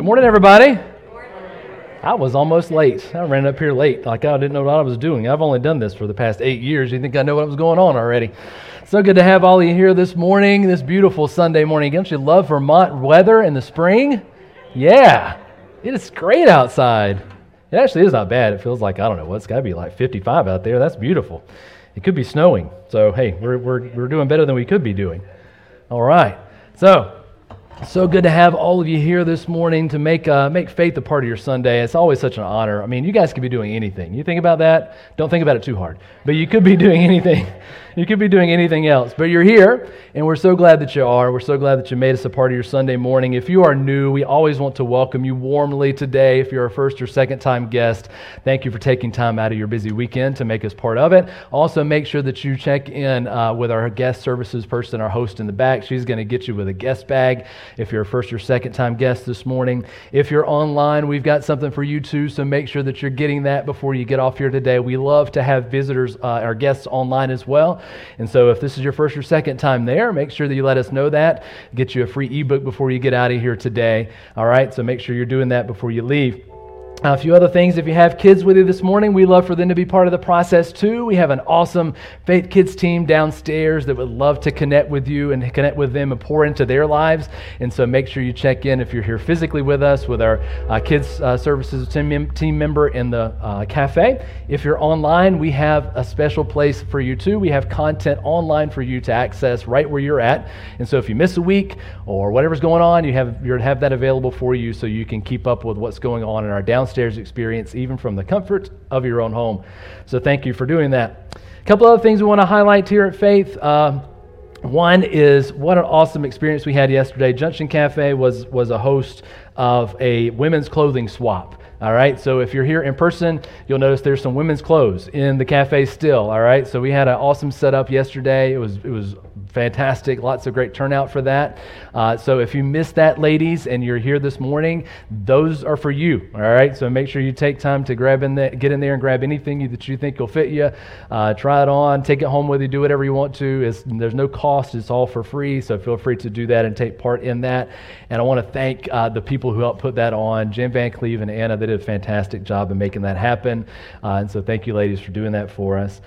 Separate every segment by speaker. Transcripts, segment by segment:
Speaker 1: morning, everybody. I was almost late. I ran up here late, like I didn't know what I was doing. I've only done this for the past 8 years. You think I know what was going on already? So good to have all of you here this morning, this beautiful Sunday morning. Don't you love Vermont weather in the spring? Yeah, it is great outside. It actually is not bad. It feels like, I don't know, it's got to be like 55 out there. That's beautiful. It could be snowing. So, hey, we're doing better than we could be doing. All right. So good to have all of you here this morning to make faith a part of your Sunday. It's always such an honor. I mean, you guys could be doing anything. You think about that? Don't think about it too hard. But you could be doing anything. You could be doing anything else. But you're here, and we're so glad that you are. We're so glad that you made us a part of your Sunday morning. If you are new, we always want to welcome you warmly today. If you're a first or second time guest, thank you for taking time out of your busy weekend to make us part of it. Also, make sure that you check in with our guest services person, our host in the back. She's going to get you with a guest bag if you're a first or second time guest this morning. If you're online, we've got something for you too, so make sure that you're getting that before you get off here today. We love to have visitors, our guests online as well. And so if this is your first or second time there, make sure that you let us know that. Get you a free ebook before you get out of here today. All right, so make sure you're doing that before you leave. A few other things. If you have kids with you this morning, we love for them to be part of the process too. We have an awesome Faith Kids team downstairs that would love to connect with you and connect with them and pour into their lives. And so make sure you check in if you're here physically with us with our kids services team member in the cafe. If you're online, we have a special place for you too. We have content online for you to access right where you're at. And so if you miss a week or whatever's going on, you have that available for you so you can keep up with what's going on in our downstairs experience, even from the comfort of your own home. So thank you for doing that. A couple other things we want to highlight here at Faith. One is what an awesome experience we had yesterday. Junction Cafe was a host of a women's clothing swap. All right, so if you're here in person, you'll notice there's some women's clothes in the cafe still. All right, so we had an awesome setup yesterday. It was fantastic. Lots of great turnout for that. So if you missed that, ladies, and you're here this morning, those are for you. All right, so make sure you take time to get in there and grab anything that you think will fit you. Try it on, take it home with you, do whatever you want to. There's no cost. It's all for free. So feel free to do that and take part in that. And I want to thank the people who helped put that on, Jim Van Cleve and Anna. They did a fantastic job in making that happen. And so thank you, ladies, for doing that for us.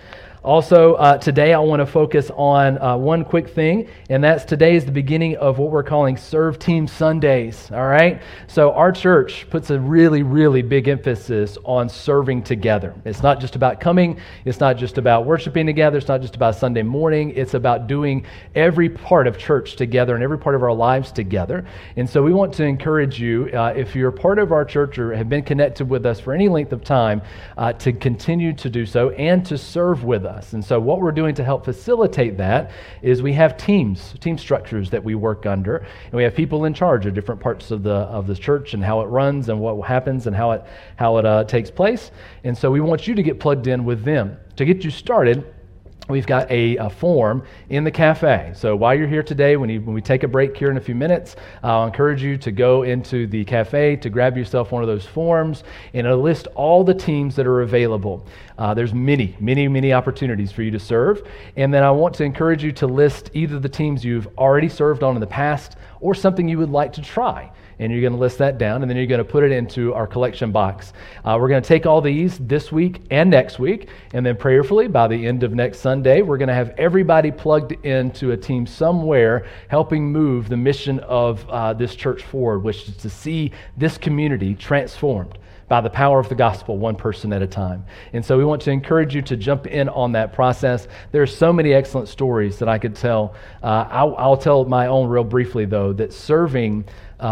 Speaker 1: Also, today I want to focus on one quick thing, and that's today is the beginning of what we're calling Serve Team Sundays, all right? So our church puts a really, really big emphasis on serving together. It's not just about coming, it's not just about worshiping together, it's not just about Sunday morning, it's about doing every part of church together and every part of our lives together. And so we want to encourage you, if you're part of our church or have been connected with us for any length of time, to continue to do so and to serve with us. And so what we're doing to help facilitate that is we have team structures that we work under, and we have people in charge of different parts of the church and how it runs and what happens and how it takes place. And so we want you to get plugged in with them. To get you started, we've got a form in the cafe. So while you're here today, when we take a break here in a few minutes, I'll encourage you to go into the cafe to grab yourself one of those forms, and it'll list all the teams that are available. There's many opportunities for you to serve. And then I want to encourage you to list either the teams you've already served on in the past or something you would like to try. And you're going to list that down, and then you're going to put it into our collection box. We're going to take all these this week and next week, and then prayerfully, by the end of next Sunday, we're going to have everybody plugged into a team somewhere helping move the mission of this church forward, which is to see this community transformed by the power of the gospel, one person at a time. And so we want to encourage you to jump in on that process. There are so many excellent stories that I could tell. I'll tell my own real briefly, though, that serving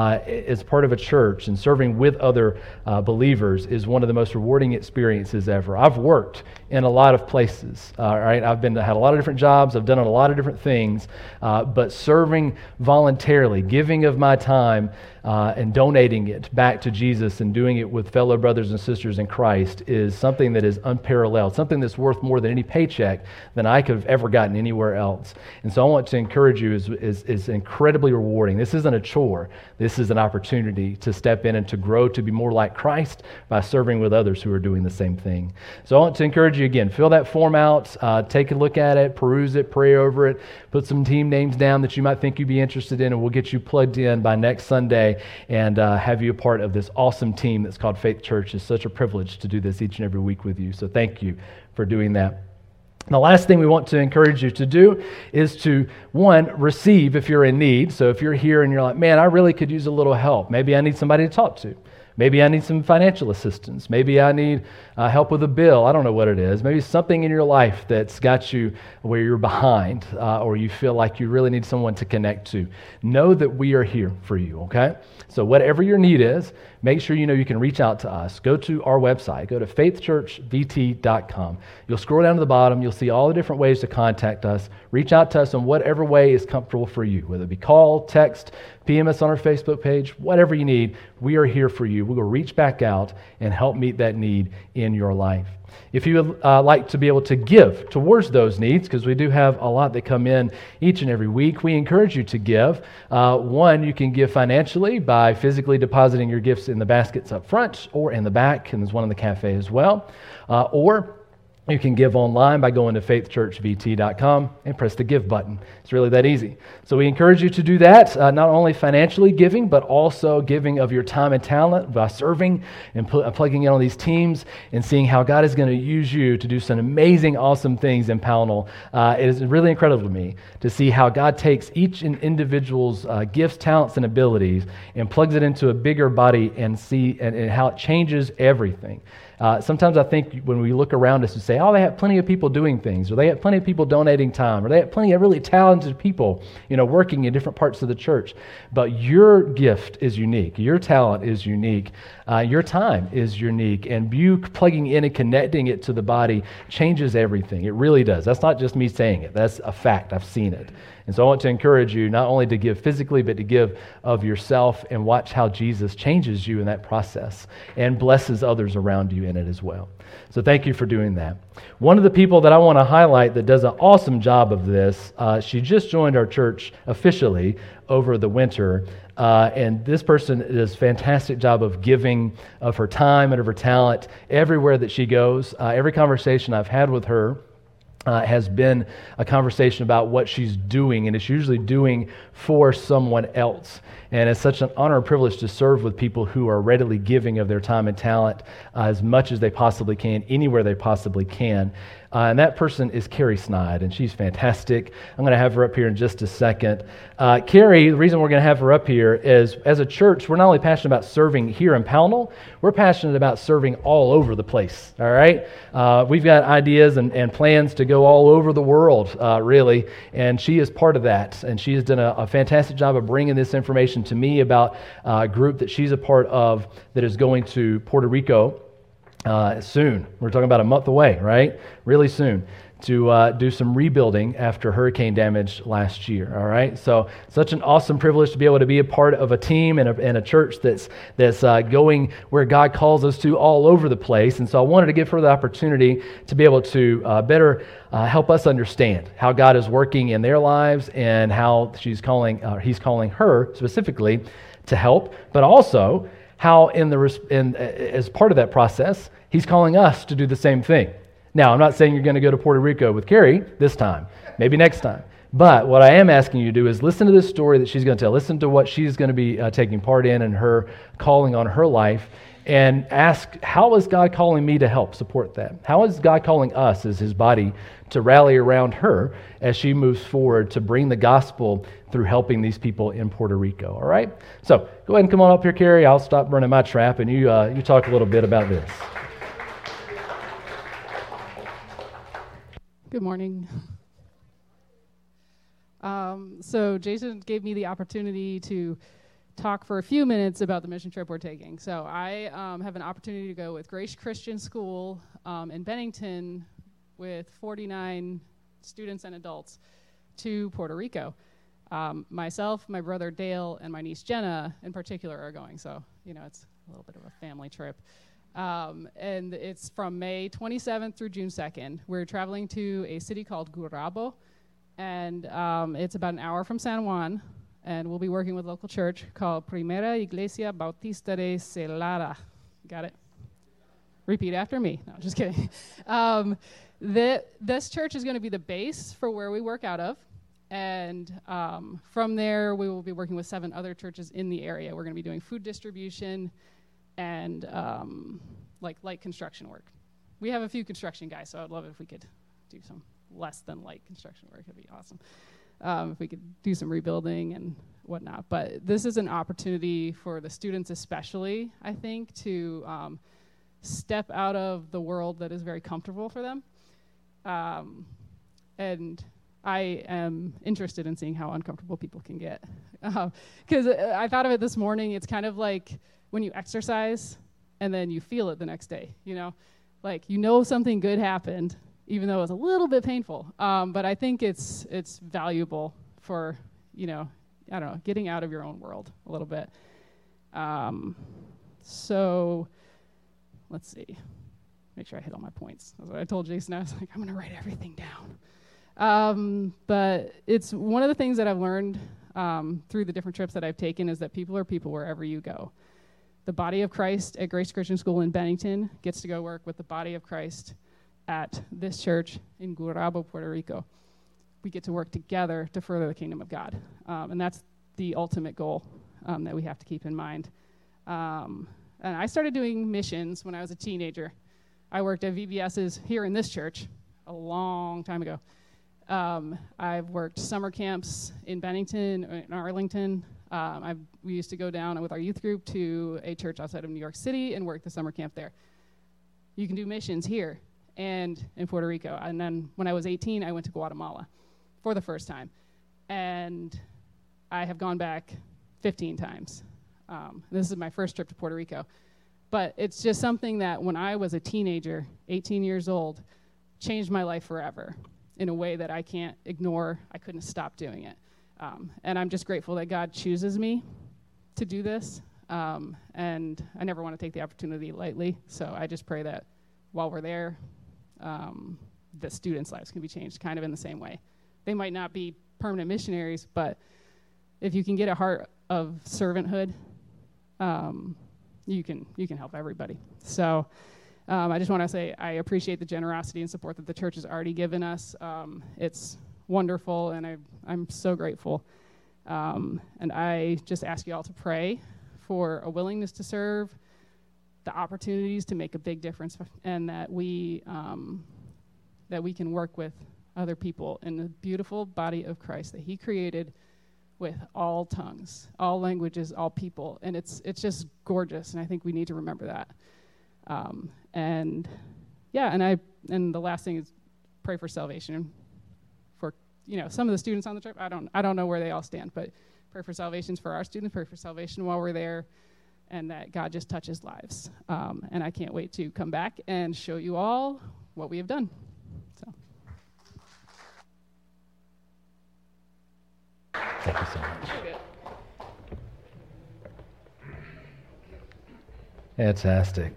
Speaker 1: as part of a church and serving with other believers is one of the most rewarding experiences ever. I've worked in a lot of places, right? I've had a lot of different jobs. I've done a lot of different things, but serving voluntarily, giving of my time and donating it back to Jesus and doing it with fellow brothers and sisters in Christ is something that is unparalleled, something that's worth more than any paycheck than I could have ever gotten anywhere else. And so I want to encourage you, is incredibly rewarding. This isn't a chore. this is an opportunity to step in and to grow to be more like Christ by serving with others who are doing the same thing. So I want to encourage you again, fill that form out, take a look at it, peruse it, pray over it, put some team names down that you might think you'd be interested in, and we'll get you plugged in by next Sunday and have you a part of this awesome team that's called Faith Church. It's such a privilege to do this each and every week with you. So thank you for doing that. The last thing we want to encourage you to do is to, one, receive if you're in need. So if you're here and you're like, man, I really could use a little help. Maybe I need somebody to talk to. Maybe I need some financial assistance. Maybe I need help with a bill. I don't know what it is. Maybe something in your life that's got you where you're behind or you feel like you really need someone to connect to. Know that we are here for you, okay? So whatever your need is, make sure you know you can reach out to us. Go to our website. Go to faithchurchvt.com. You'll scroll down to the bottom. You'll see all the different ways to contact us. Reach out to us in whatever way is comfortable for you, whether it be call, text, PM us on our Facebook page, whatever you need. We are here for you. We will reach back out and help meet that need in your life. If you would like to be able to give towards those needs, because we do have a lot that come in each and every week, we encourage you to give. One, you can give financially by physically depositing your gifts in the baskets up front or in the back, and there's one in the cafe as well. Or you can give online by going to faithchurchvt.com and press the give button. It's really that easy. So we encourage you to do that, not only financially giving, but also giving of your time and talent by serving and plugging in on these teams and seeing how God is going to use you to do some amazing, awesome things in Pownell. It is really incredible to me to see how God takes each individual's gifts, talents, and abilities and plugs it into a bigger body and see and how it changes everything. Sometimes I think when we look around us and say, oh, they have plenty of people doing things, or they have plenty of people donating time, or they have plenty of really talented people, working in different parts of the church. But your gift is unique. Your talent is unique. Your time is unique. And you plugging in and connecting it to the body changes everything. It really does. That's not just me saying it. That's a fact. I've seen it. And so I want to encourage you not only to give physically, but to give of yourself and watch how Jesus changes you in that process and blesses others around you in it as well. So thank you for doing that. One of the people that I want to highlight that does an awesome job of this, she just joined our church officially over the winter. And this person does a fantastic job of giving of her time and of her talent everywhere that she goes. Every conversation I've had with her has been a conversation about what she's doing, and it's usually doing for someone else. And it's such an honor and privilege to serve with people who are readily giving of their time and talent as much as they possibly can, anywhere they possibly can. And that person is Carrie Snide, and she's fantastic. I'm going to have her up here in just a second. Carrie, the reason we're going to have her up here is, as a church, we're not only passionate about serving here in Pownell, we're passionate about serving all over the place, all right? We've got ideas and plans to go all over the world, really, and she is part of that. And she has done a fantastic job of bringing this information to me about a group that she's a part of that is going to Puerto Rico soon. We're talking about a month away, right? Really soon, to do some rebuilding after hurricane damage last year, all right? So such an awesome privilege to be able to be a part of a team and a church that's going where God calls us to all over the place. And so I wanted to give her the opportunity to be able to better help us understand how God is working in their lives and how he's calling her specifically to help, but also how as part of that process, he's calling us to do the same thing. Now, I'm not saying you're going to go to Puerto Rico with Carrie this time, maybe next time. But what I am asking you to do is listen to this story that she's going to tell. Listen to what she's going to be taking part in and her calling on her life, and ask, how is God calling me to help support that? How is God calling us as his body to rally around her as she moves forward to bring the gospel through helping these people in Puerto Rico, all right? So go ahead and come on up here, Carrie. I'll stop running my trap, and you talk a little bit about this.
Speaker 2: Good morning. So Jason gave me the opportunity to talk for a few minutes about the mission trip we're taking. So I have an opportunity to go with Grace Christian School in Bennington with 49 students and adults to Puerto Rico. Myself, my brother Dale, and my niece Jenna in particular are going. So, it's a little bit of a family trip. And it's from May 27th through June 2nd. We're traveling to a city called Gurabo, and it's about an hour from San Juan. and we'll be working with a local church called Primera Iglesia Bautista de Celada. Got it? Repeat after me. No, just kidding. This church is going to be the base for where we work out of. And from there, we will be working with 7 other churches in the area. We're going to be doing food distribution and light construction work. We have a few construction guys, so I'd love it if we could do some less than light construction work. It'd be awesome if we could do some rebuilding and whatnot. But this is an opportunity for the students especially, I think, to step out of the world that is very comfortable for them. And I am interested in seeing how uncomfortable people can get. Because I thought of it this morning, it's kind of like when you exercise and then you feel it the next day, you know? Like, you know something good happened, even though it's a little bit painful. But I think it's valuable for, I don't know, getting out of your own world a little bit. So let's see. Make sure I hit all my points. That's what I told Jason. I was like, I'm going to write everything down. But it's one of the things that I've learned through the different trips that I've taken is that people are people wherever you go. The body of Christ at Grace Christian School in Bennington gets to go work with the body of Christ at this church in Gurabo, Puerto Rico. We get to work together to further the kingdom of God. And that's the ultimate goal that we have to keep in mind. And I started doing missions when I was a teenager. I worked at VBS's here in this church a long time ago. I've worked summer camps in Bennington, in Arlington. We used to go down with our youth group to a church outside of New York City and work the summer camp there. You can do missions here and in Puerto Rico. And then when I was 18, I went to Guatemala for the first time. And I have gone back 15 times. This is my first trip to Puerto Rico. But it's just something that when I was a teenager, 18 years old, changed my life forever in a way that I can't ignore. I couldn't stop doing it. And I'm just grateful that God chooses me to do this. And I never want to take the opportunity lightly. So I just pray that while we're there, the students' lives can be changed kind of in the same way. They might not be permanent missionaries, but if you can get a heart of servanthood, you can help everybody. So I just want to say I appreciate the generosity and support that the church has already given us. It's wonderful, and I'm so grateful. And I just ask you all to pray for a willingness to serve, the opportunities to make a big difference, and that we can work with other people in the beautiful body of Christ that He created with all tongues, all languages, all people, and it's just gorgeous. And I think we need to remember that. And the last thing is pray for salvation for some of the students on the trip. I don't know where they all stand, but pray for salvations for our students. Pray for salvation while we're there, and that God just touches lives. And I can't wait to come back and show you all what we have done. So.
Speaker 1: Thank you so much. Fantastic.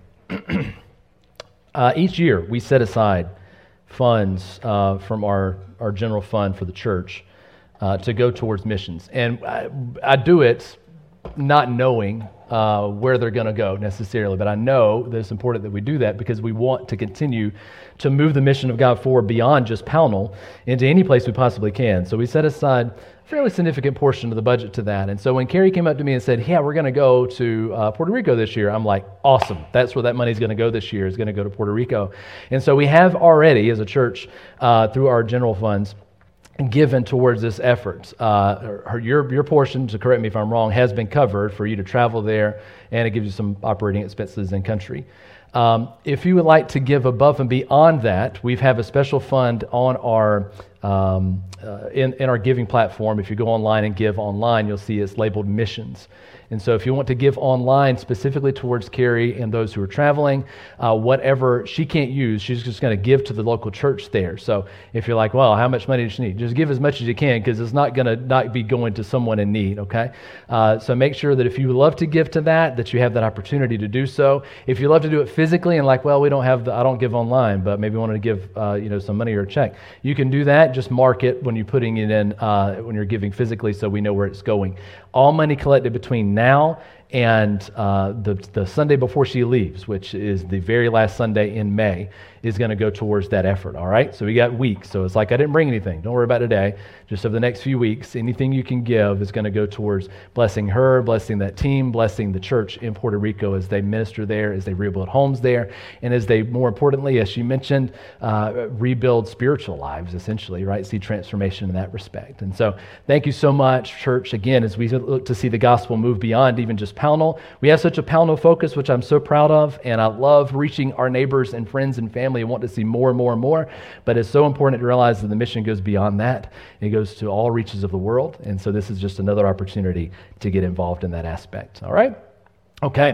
Speaker 1: Each year we set aside funds from our general fund for the church to go towards missions. And I do it not knowing where they're going to go necessarily, but I know that it's important that we do that because we want to continue to move the mission of God forward beyond just Pownell into any place we possibly can. So we set aside a fairly significant portion of the budget to that. And so when Carrie came up to me and said, yeah, we're going to go to Puerto Rico this year, I'm like, awesome. That's where that money's going to go this year, is going to go to Puerto Rico. And so we have already, as a church, through our general funds, given towards this effort. Your portion, to correct me if I'm wrong, has been covered for you to travel there, and it gives you some operating expenses in country. If you would like to give above and beyond that, we have a special fund on our in our giving platform. If you go online and give online, you'll see it's labeled missions. And so if you want to give online specifically towards Carrie and those who are traveling, whatever she can't use, she's just going to give to the local church there. So if you're like, well, how much money does she need? Just give as much as you can, because it's not going to not be going to someone in need, okay? So make sure that if you love to give to that you have that opportunity to do so. If you love to do it physically and like, well, I don't give online, but maybe want to give some money or a check, you can do that. that, just mark it when you're putting it in, when you're giving physically, so we know where it's going. All money collected between now and the Sunday before she leaves, which is the very last Sunday in May, is going to go towards that effort, all right? So we got weeks. So it's like I didn't bring anything. Don't worry about today. Just over the next few weeks, anything you can give is going to go towards blessing her, blessing that team, blessing the church in Puerto Rico as they minister there, as they rebuild homes there, and as they, more importantly, as she mentioned, rebuild spiritual lives, essentially, right? See transformation in that respect. And so thank you so much, church, again, as we look to see the gospel move beyond even just Pownell. We have such a Pownell focus, which I'm so proud of, and I love reaching our neighbors and friends and family and want to see more and more and more, but it's so important to realize that the mission goes beyond that. It goes to all reaches of the world, and so this is just another opportunity to get involved in that aspect, all right? Okay.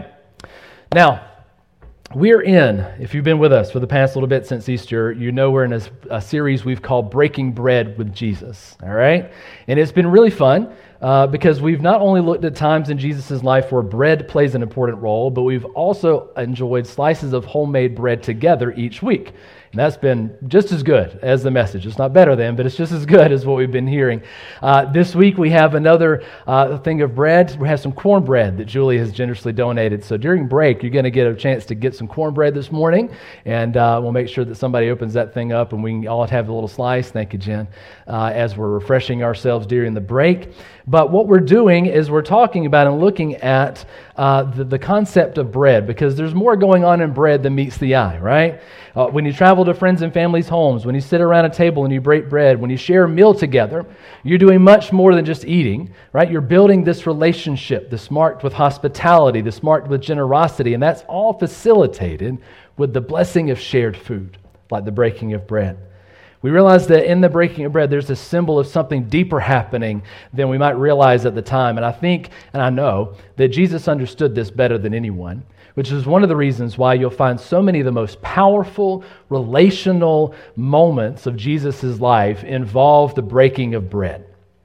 Speaker 1: Now, we're in, if you've been with us for the past little bit since Easter, you know we're in a series we've called Breaking Bread with Jesus, all right? And it's been really fun because we've not only looked at times in Jesus' life where bread plays an important role, but we've also enjoyed slices of homemade bread together each week. And that's been just as good as the message. It's not better than, but it's just as good as what we've been hearing. This week we have another thing of bread. We have some cornbread that Julie has generously donated. So during break, you're going to get a chance to get some cornbread this morning, and we'll make sure that somebody opens that thing up and we can all have a little slice. Thank you, Jen, as we're refreshing ourselves during the break. But what we're doing is we're talking about and looking at the concept of bread, because there's more going on in bread than meets the eye, right? When you travel to friends and family's homes, when you sit around a table and you break bread, when you share a meal together, you're doing much more than just eating, right? You're building this relationship that's marked with hospitality, that's marked with generosity, and that's all facilitated with the blessing of shared food, like the breaking of bread. We realize that in the breaking of bread, there's a symbol of something deeper happening than we might realize at the time. And I think, and I know, that Jesus understood this better than anyone, which is one of the reasons why you'll find so many of the most powerful relational moments of Jesus' life involve the breaking of bread.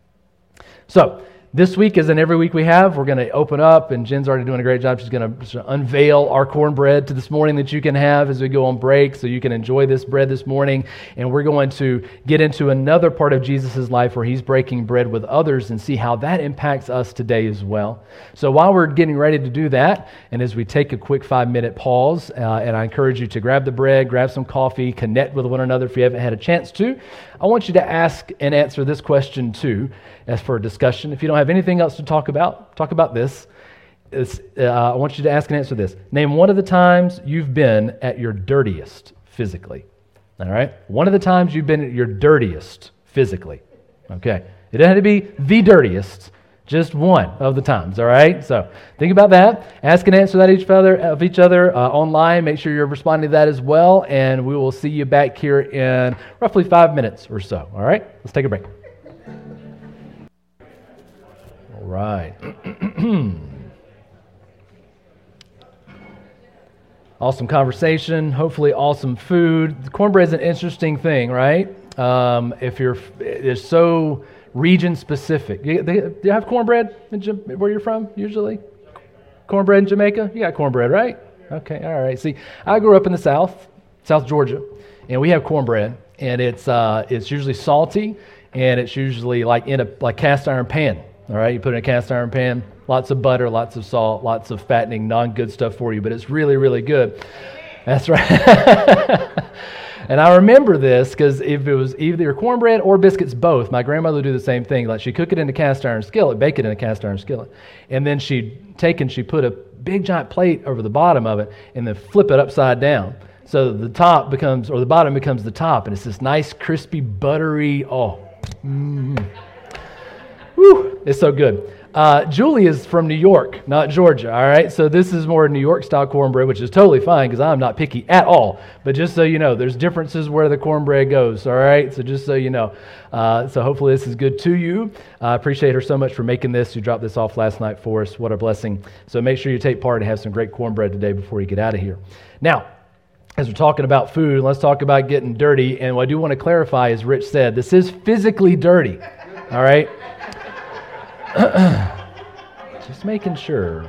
Speaker 1: So, this week, as in every week we have, we're going to open up, and Jen's already doing a great job. She's going to unveil our cornbread to this morning that you can have as we go on break, so you can enjoy this bread this morning. And we're going to get into another part of Jesus' life where he's breaking bread with others and see how that impacts us today as well. So while we're getting ready to do that, and as we take a quick 5-minute pause, and I encourage you to grab the bread, grab some coffee, connect with one another if you haven't had a chance to, I want you to ask and answer this question too, as for a discussion. If you don't have anything else to talk about this. I want you to ask and answer this. Name one of the times you've been at your dirtiest physically. All right? One of the times you've been at your dirtiest physically. Okay. It doesn't have to be the dirtiest, just one of the times. All right? So think about that. Ask and answer that of each other online. Make sure you're responding to that as well. And we will see you back here in roughly 5 minutes or so. All right? Let's take a break. All right. Awesome conversation. Hopefully awesome food. The cornbread is an interesting thing, right? It's so region specific. Do you have cornbread where you're from usually? Cornbread in Jamaica? You got cornbread, right? Okay, all right. See, I grew up in the South Georgia, and we have cornbread, and it's usually salty, and it's usually like in a cast iron pan. All right, you put it in a cast iron pan, lots of butter, lots of salt, lots of fattening, non-good stuff for you, but it's really, really good. That's right. And I remember this because if it was either cornbread or biscuits, both, my grandmother would do the same thing. Like she'd cook it in a cast iron skillet, bake it in a cast iron skillet, and then she'd put a big giant plate over the bottom of it and then flip it upside down. So the bottom becomes the top, and it's this nice, crispy, buttery, Whew, it's so good. Julie is from New York, not Georgia, all right? So this is more New York-style cornbread, which is totally fine because I'm not picky at all. But just so you know, there's differences where the cornbread goes, all right? So just so you know. So hopefully this is good to you. I appreciate her so much for making this. You dropped this off last night for us. What a blessing. So make sure you take part and have some great cornbread today before you get out of here. Now, as we're talking about food, let's talk about getting dirty. And what I do want to clarify, as Rich said, this is physically dirty, all right? Just making sure.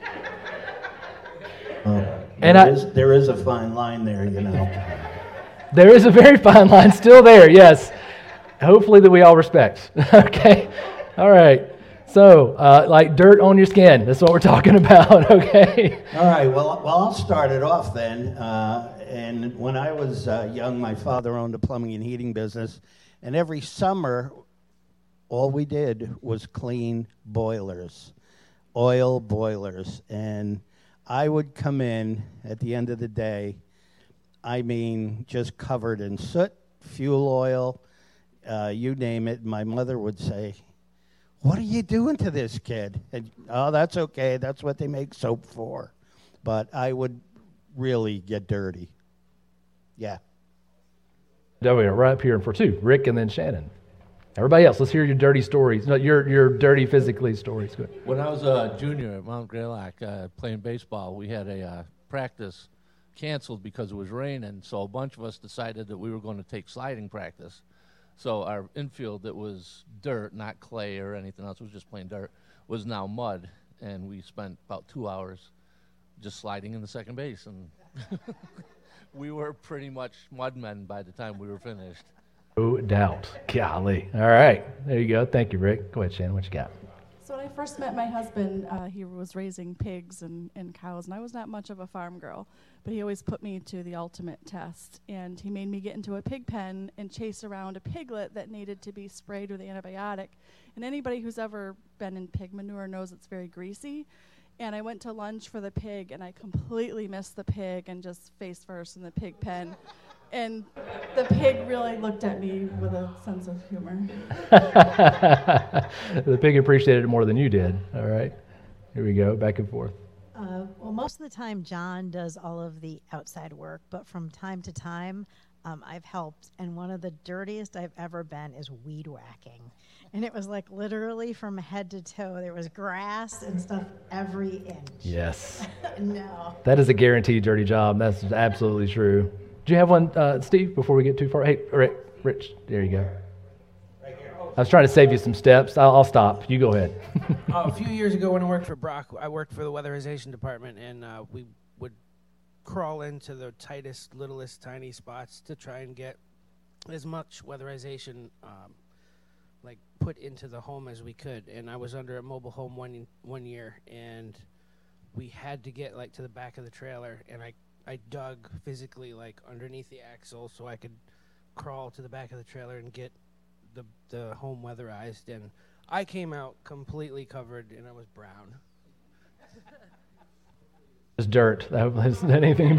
Speaker 3: There is a fine line there, you know.
Speaker 1: There is a very fine line still there, yes. Hopefully that we all respect. Okay, all right. So, like dirt on your skin, that's what we're talking about, okay?
Speaker 3: All right, well, I'll start it off then. And when I was young, my father owned a plumbing and heating business, and every summer, all we did was clean boilers, oil boilers. And I would come in at the end of the day, I mean, just covered in soot, fuel oil, you name it. My mother would say, "What are you doing to this kid?" And, "Oh, that's okay. That's what they make soap for." But I would really get dirty. Yeah.
Speaker 1: We're right up here for two, Rick and then Shannon. Everybody else, let's hear your dirty stories. No, your dirty physically stories. Good.
Speaker 4: When I was a junior at Mount Greylock playing baseball, we had a practice canceled because it was raining, so a bunch of us decided that we were going to take sliding practice. So our infield that was dirt, not clay or anything else, it was just plain dirt, was now mud, and we spent about 2 hours just sliding in the second base, and we were pretty much mudmen by the time we were finished.
Speaker 1: No doubt. Golly. All right. There you go. Thank you, Rick. Go ahead, Shannon. What you got?
Speaker 5: So when I first met my husband, he was raising pigs and cows, and I was not much of a farm girl, but he always put me to the ultimate test. And he made me get into a pig pen and chase around a piglet that needed to be sprayed with the antibiotic. And anybody who's ever been in pig manure knows it's very greasy. And I went to lunge for the pig, and I completely missed the pig and just face first in the pig pen. And the pig really looked at me with a sense of humor.
Speaker 1: The pig appreciated it more than you did. All right. Here we go. Back and forth.
Speaker 6: Well, most of the time, John does all of the outside work, but from time to time, I've helped. And one of the dirtiest I've ever been is weed whacking. And it was like literally from head to toe. There was grass and stuff every inch.
Speaker 1: Yes.
Speaker 6: No.
Speaker 1: That is a guaranteed dirty job. That's absolutely true. Do you have one, Steve, before we get too far? Hey, Rich, there you go.
Speaker 7: Right here.
Speaker 1: I was trying to save you some steps. I'll stop. You go ahead.
Speaker 7: A few years ago when I worked for Brock, I worked for the weatherization department, and we would crawl into the tightest, littlest, tiny spots to try and get as much weatherization put into the home as we could. And I was under a mobile home one year, and we had to get to the back of the trailer, and I dug physically underneath the axle so I could crawl to the back of the trailer and get the home weatherized, and I came out completely covered, and I was brown.
Speaker 1: It's dirt. That wasn't anything.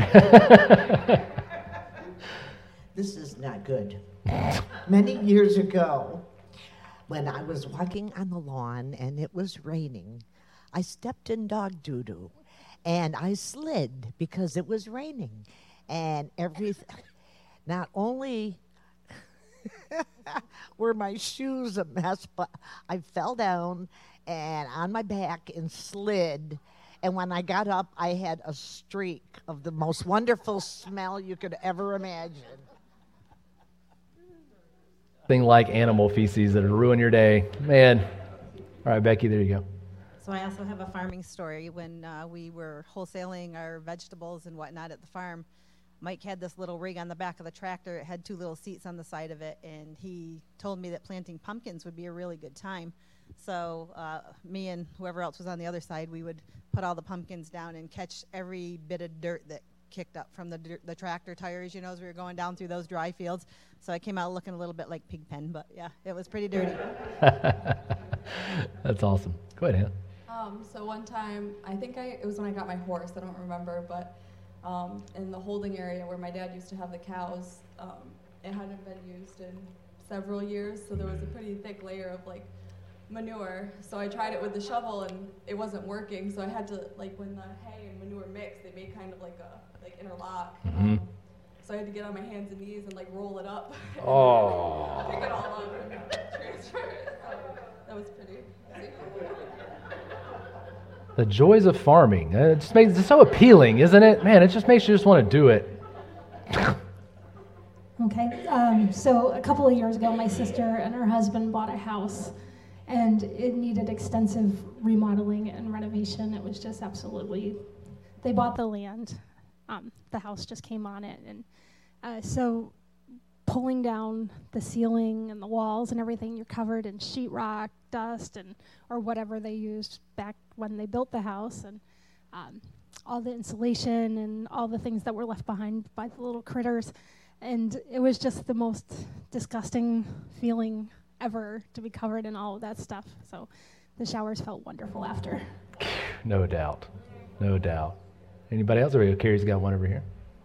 Speaker 8: This is not good. Many years ago, when I was walking on the lawn and it was raining, I stepped in dog doo-doo. And I slid because it was raining. And not only were my shoes a mess, but I fell down and on my back and slid. And when I got up, I had a streak of the most wonderful smell you could ever imagine.
Speaker 1: Thing like animal feces that would ruin your day. Man. All right, Becky, there you go.
Speaker 9: So I also have a farming story. When we were wholesaling our vegetables and whatnot at the farm, Mike had this little rig on the back of the tractor. It had 2 little seats on the side of it, and he told me that planting pumpkins would be a really good time. So me and whoever else was on the other side, we would put all the pumpkins down and catch every bit of dirt that kicked up from the tractor tires, as we were going down through those dry fields. So I came out looking a little bit like Pigpen, but yeah, it was pretty dirty.
Speaker 1: That's awesome. Go ahead, Hannah.
Speaker 5: So one time, I think it was when I got my horse, I don't remember, but in the holding area where my dad used to have the cows, it hadn't been used in several years, so there was a pretty thick layer of manure. So I tried it with the shovel and it wasn't working, so I had to, when the hay and manure mix, they make kind of interlock.
Speaker 1: Mm-hmm.
Speaker 5: So I had to get on my hands and knees and roll it up.
Speaker 1: Oh.
Speaker 5: Pick it all up and transfer it. So that was pretty.
Speaker 1: The joys of farming. It just makes it so appealing, isn't it? Man, it just makes you just want to do it.
Speaker 10: Okay, so a couple of years ago, my sister and her husband bought a house, and it needed extensive remodeling and renovation. It was just absolutely, they bought the land. The house just came on it, and so pulling down the ceiling and the walls and everything. You're covered in sheetrock, dust, or whatever they used back when they built the house, and all the insulation and all the things that were left behind by the little critters. And it was just the most disgusting feeling ever to be covered in all of that stuff. So the showers felt wonderful after.
Speaker 1: No doubt. No doubt. Anybody else? Carrie's got one over here.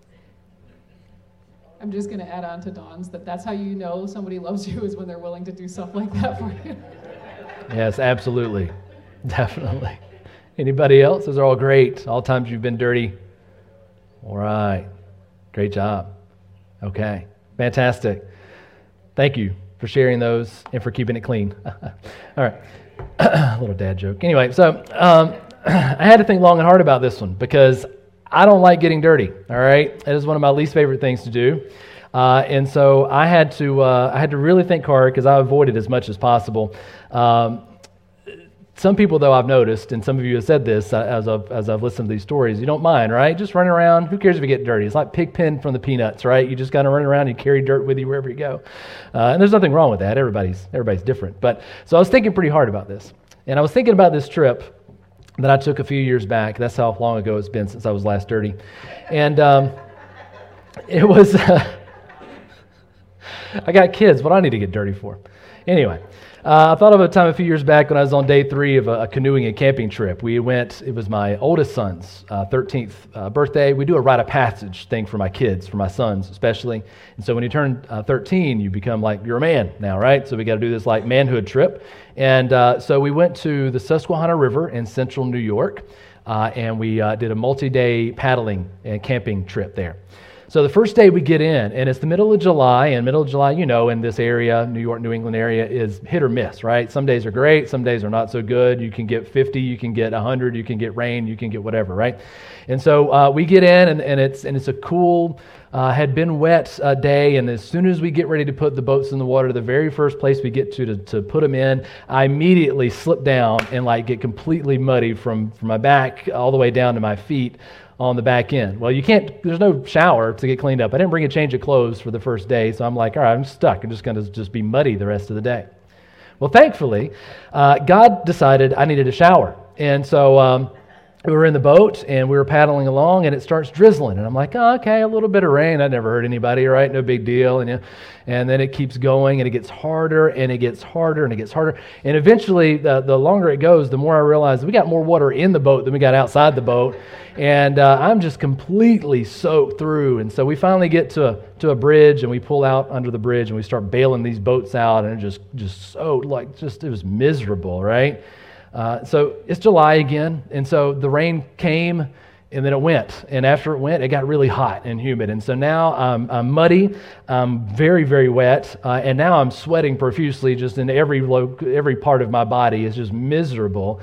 Speaker 2: I'm just going to add on to Dawn's that's how you know somebody loves you, is when they're willing to do stuff like that for you.
Speaker 1: Yes, absolutely. Definitely. Anybody else? Those are all great. All times you've been dirty. All right. Great job. Okay. Fantastic. Thank you for sharing those and for keeping it clean. All right. A little dad joke. Anyway, so I had to think long and hard about this one because I don't like getting dirty. All right. It is one of my least favorite things to do. And so I had to really think hard because I avoid it as much as possible. Some people, though, I've noticed, and some of you have said this as I've listened to these stories, you don't mind, right? Just running around. Who cares if you get dirty? It's like Pigpen from the Peanuts, right? You just kind of run around and you carry dirt with you wherever you go. And there's nothing wrong with that. Everybody's different. But so I was thinking pretty hard about this. And I was thinking about this trip that I took a few years back. That's how long ago it's been since I was last dirty. And it was... I got kids. What do I need to get dirty for? Anyway, I thought of a time a few years back when I was on day 3 of a canoeing and camping trip. We went, it was my oldest son's 13th birthday. We do a rite of passage thing for my kids, for my sons especially. And so when you turn 13, you become like, you're a man now, right? So we got to do this like manhood trip. And so we went to the Susquehanna River in central New York, and we did a multi-day paddling and camping trip there. So the first day we get in, and it's the middle of July, and middle of July, you know, in this area, New York, New England area, is hit or miss, right? Some days are great, some days are not so good. You can get 50, you can get 100, you can get rain, you can get whatever, right? And so we get in, and it's a cool, had been wet day, and as soon as we get ready to put the boats in the water, the very first place we get to put them in, I immediately slip down and like get completely muddy from my back all the way down to my feet on the back end. Well, there's no shower to get cleaned up. I didn't bring a change of clothes for the first day, so I'm like, all right, I'm stuck. I'm just going to be muddy the rest of the day. Well, thankfully, God decided I needed a shower. And so we were in the boat, and we were paddling along, and it starts drizzling. And I'm like, oh, okay, a little bit of rain. That never hurt anybody, right? No big deal. And then it keeps going, and it gets harder, and it gets harder, and it gets harder. And eventually, the longer it goes, the more I realize we got more water in the boat than we got outside the boat. And I'm just completely soaked through. And so we finally get to a bridge, and we pull out under the bridge, and we start bailing these boats out, and it just soaked, it was miserable, right? So it's July again, and so the rain came, and then it went. And after it went, it got really hot and humid. And so now I'm muddy, I'm very, very wet, and now I'm sweating profusely just in every part of my body. It's just miserable,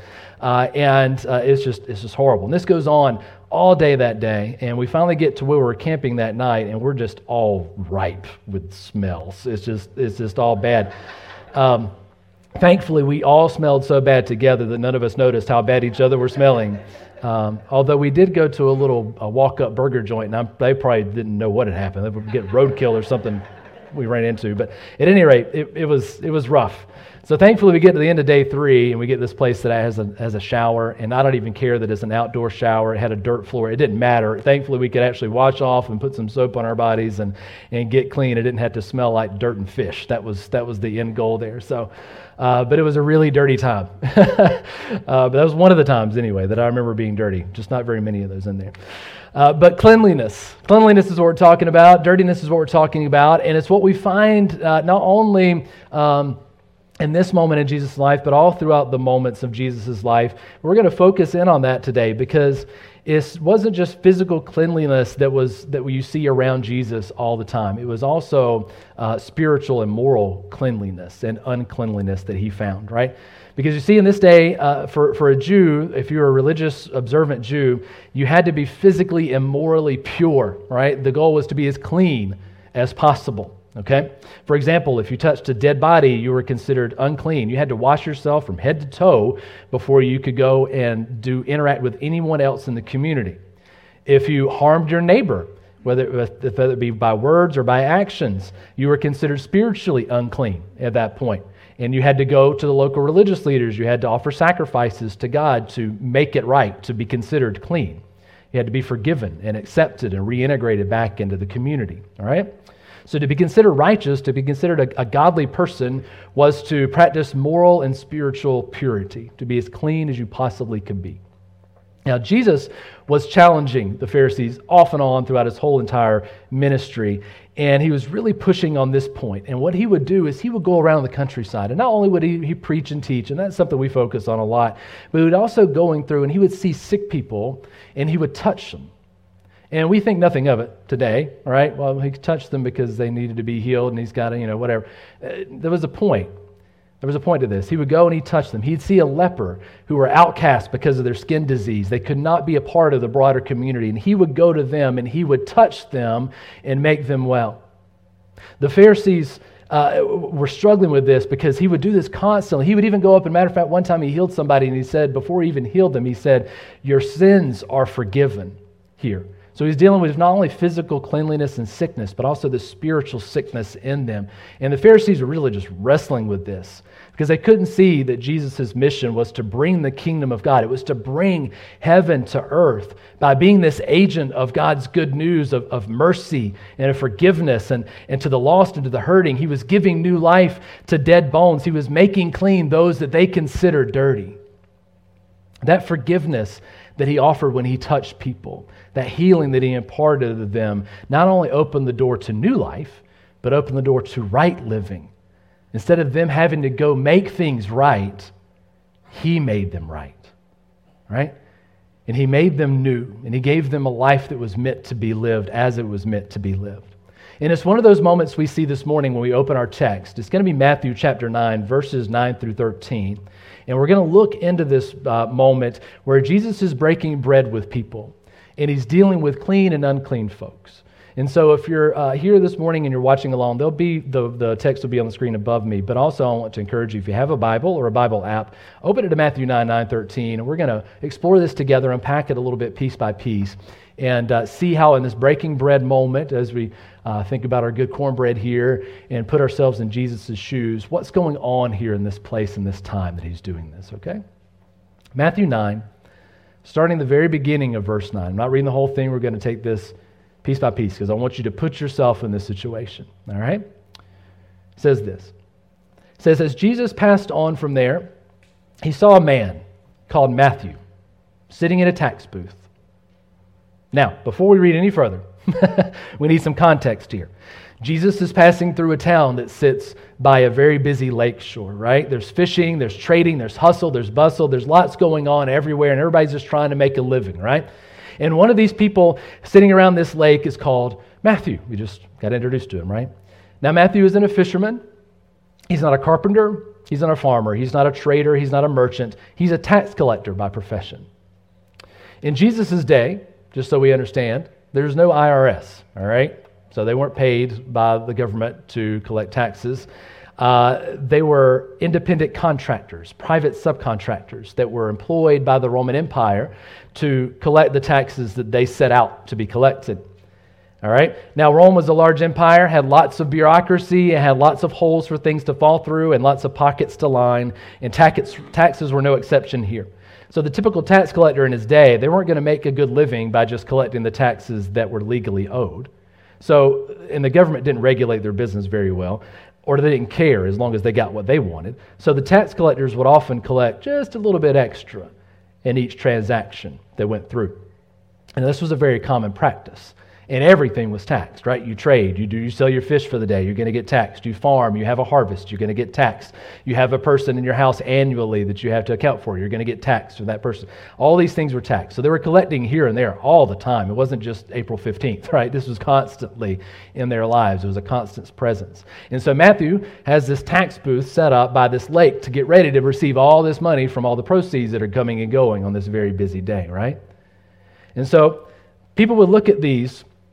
Speaker 1: and it's just horrible. And this goes on all day that day, and we finally get to where we're camping that night, and we're just all ripe with smells. It's just all bad. Thankfully, we all smelled so bad together that none of us noticed how bad each other were smelling. Although we did go to a walk-up burger joint, and they probably didn't know what had happened. They would get roadkill or something we ran into. But at any rate, it was rough. So thankfully, we get to the end of day 3, and we get this place that has a shower, and I don't even care that it's an outdoor shower. It had a dirt floor. It didn't matter. Thankfully, we could actually wash off and put some soap on our bodies and get clean. It didn't have to smell like dirt and fish. That was the end goal there. So, but it was a really dirty time. But that was one of the times, anyway, that I remember being dirty. Just not very many of those in there. But cleanliness is what we're talking about. Dirtiness is what we're talking about, and it's what we find not only in this moment in Jesus' life, but all throughout the moments of Jesus' life. We're going to focus in on that today because it wasn't just physical cleanliness that you see around Jesus all the time. It was also spiritual and moral cleanliness and uncleanliness that he found, right? Because you see, in this day, for a Jew, if you're a religious, observant Jew, you had to be physically and morally pure, right? The goal was to be as clean as possible. Okay? For example, if you touched a dead body, you were considered unclean. You had to wash yourself from head to toe before you could go and interact with anyone else in the community. If you harmed your neighbor, whether it be by words or by actions. You were considered spiritually unclean at that point. And you had to go to the local religious leaders. You had to offer sacrifices to God to make it right, to be considered clean. You had to be forgiven and accepted and reintegrated back into the community. All right? So to be considered righteous, to be considered a godly person, was to practice moral and spiritual purity, to be as clean as you possibly could be. Now, Jesus was challenging the Pharisees off and on throughout his whole entire ministry, and he was really pushing on this point. And what he would do is he would go around the countryside, and not only would he preach and teach, and that's something we focus on a lot, but he would also going through and he would see sick people, and he would touch them. And we think nothing of it today, all right? Well, he touched them because they needed to be healed, and he's got to, whatever. There was a point. There was a point to this. He would go and he'd touch them. He'd see a leper who were outcast because of their skin disease. They could not be a part of the broader community. And he would go to them and he would touch them and make them well. The Pharisees were struggling with this because he would do this constantly. He would even go up, and matter of fact, one time he healed somebody and he said, before he even healed them, he said, "Your sins are forgiven here." So he's dealing with not only physical cleanliness and sickness, but also the spiritual sickness in them. And the Pharisees were really just wrestling with this because they couldn't see that Jesus' mission was to bring the kingdom of God. It was to bring heaven to earth by being this agent of God's good news of mercy and of forgiveness and to the lost and to the hurting. He was giving new life to dead bones. He was making clean those that they considered dirty. That forgiveness that he offered when he touched people, that healing that he imparted to them, not only opened the door to new life, but opened the door to right living. Instead of them having to go make things right, he made them right. Right? And he made them new, and he gave them a life that was meant to be lived as it was meant to be lived. And it's one of those moments we see this morning when we open our text. It's going to be Matthew chapter 9, verses 9 through 13. And we're going to look into this moment where Jesus is breaking bread with people, and he's dealing with clean and unclean folks. And so if you're here this morning and you're watching along, there'll be the text will be on the screen above me. But also I want to encourage you, if you have a Bible or a Bible app, open it to Matthew 9, 13. And we're going to explore this together, unpack it a little bit piece by piece, and see how in this breaking bread moment, as we think about our good cornbread here and put ourselves in Jesus' shoes, what's going on here in this place and this time that he's doing this, okay? Matthew 9, starting the very beginning of verse 9. I'm not reading the whole thing. We're going to take this piece by piece because I want you to put yourself in this situation, all right? It says this. It says, as Jesus passed on from there, he saw a man called Matthew sitting in a tax booth. Now, before we read any further, we need some context here. Jesus is passing through a town that sits by a very busy lake shore, right? There's fishing, there's trading, there's hustle, there's bustle, there's lots going on everywhere, and everybody's just trying to make a living, right? And one of these people sitting around this lake is called Matthew. We just got introduced to him, right? Now, Matthew isn't a fisherman. He's not a carpenter. He's not a farmer. He's not a trader. He's not a merchant. He's a tax collector by profession. In Jesus' day, just so we understand, there's no IRS, all right? So they weren't paid by the government to collect taxes. They were independent contractors, private subcontractors that were employed by the Roman Empire to collect the taxes that they set out to be collected. All right? Now, Rome was a large empire, had lots of bureaucracy, and had lots of holes for things to fall through and lots of pockets to line, and taxes were no exception here. So the typical tax collector in his day, they weren't going to make a good living by just collecting the taxes that were legally owed. So, and the government didn't regulate their business very well, or they didn't care as long as they got what they wanted. So the tax collectors would often collect just a little bit extra in each transaction that went through. And this was a very common practice. And everything was taxed, right? You trade, you sell your fish for the day, you're going to get taxed. You farm, you have a harvest, you're going to get taxed. You have a person in your house annually that you have to account for, you're going to get taxed for that person. All these things were taxed. So they were collecting here and there all the time. It wasn't just April 15th, right? This was constantly in their lives. It was a constant presence. And so Matthew has this tax booth set up by this lake to get ready to receive all this money from all the proceeds that are coming and going on this very busy day, right? And so people would look at these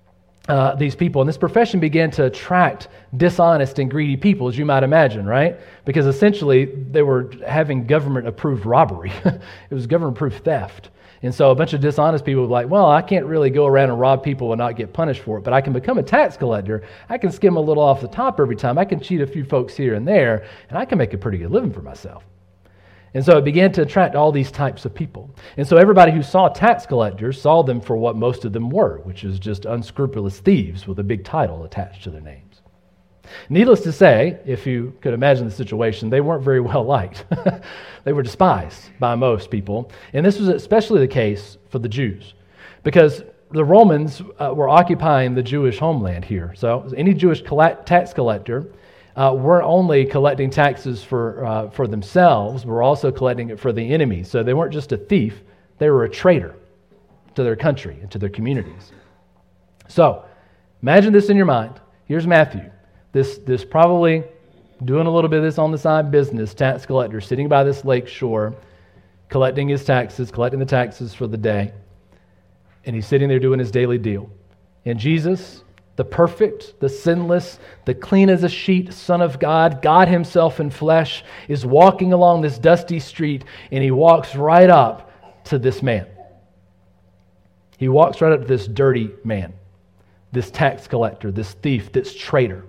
Speaker 1: these people. And this profession began to attract dishonest and greedy people, as you might imagine, right? Because essentially they were having government-approved robbery. It was government-approved theft. And so a bunch of dishonest people were like, well, I can't really go around and rob people and not get punished for it, but I can become a tax collector. I can skim a little off the top every time. I can cheat a few folks here and there, and I can make a pretty good living for myself. And so it began to attract all these types of people. And so everybody who saw tax collectors saw them for what most of them were, which is just unscrupulous thieves with a big title attached to their names. Needless to say, if you could imagine the situation, they weren't very well liked. They were despised by most people. And this was especially the case for the Jews, because the Romans were occupying the Jewish homeland here. So any Jewish tax collector weren't only collecting taxes for themselves, but were also collecting it for the enemy. So they weren't just a thief, they were a traitor to their country and to their communities. So imagine this in your mind. Here's Matthew, this probably doing a little bit of this on the side business, tax collector, sitting by this lake shore, collecting the taxes for the day. And he's sitting there doing his daily deal. And Jesus, the perfect, the sinless, the clean as a sheet Son of God, God himself in flesh, is walking along this dusty street, and he walks right up to this man. He walks right up to this dirty man, this tax collector, this thief, this traitor.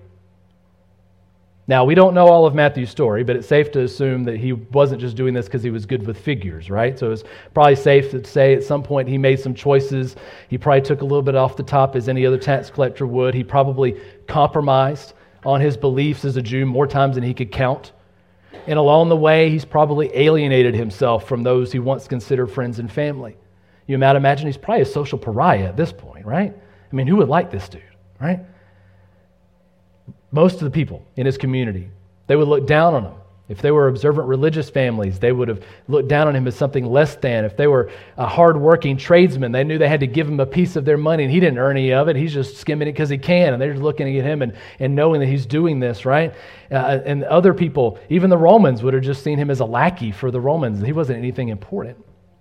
Speaker 1: Now, we don't know all of Matthew's story, but it's safe to assume that he wasn't just doing this because he was good with figures, right? So it's probably safe to say at some point he made some choices. He probably took a little bit off the top as any other tax collector would. He probably compromised on his beliefs as a Jew more times than he could count. And along the way, he's probably alienated himself from those he once considered friends and family. You might imagine he's probably a social pariah at this point, right? I mean, who would like this dude, right? Most of the people in his community, they would look down on him. If they were observant religious families, they would have looked down on him as something less than. If they were a hard-working tradesman, they knew they had to give him a piece of their money, and he didn't earn any of it. He's just skimming it because he can, and they're just looking at him and knowing that he's doing this, right? And other people, even the Romans, would have just seen him as a lackey for the Romans. He wasn't anything important.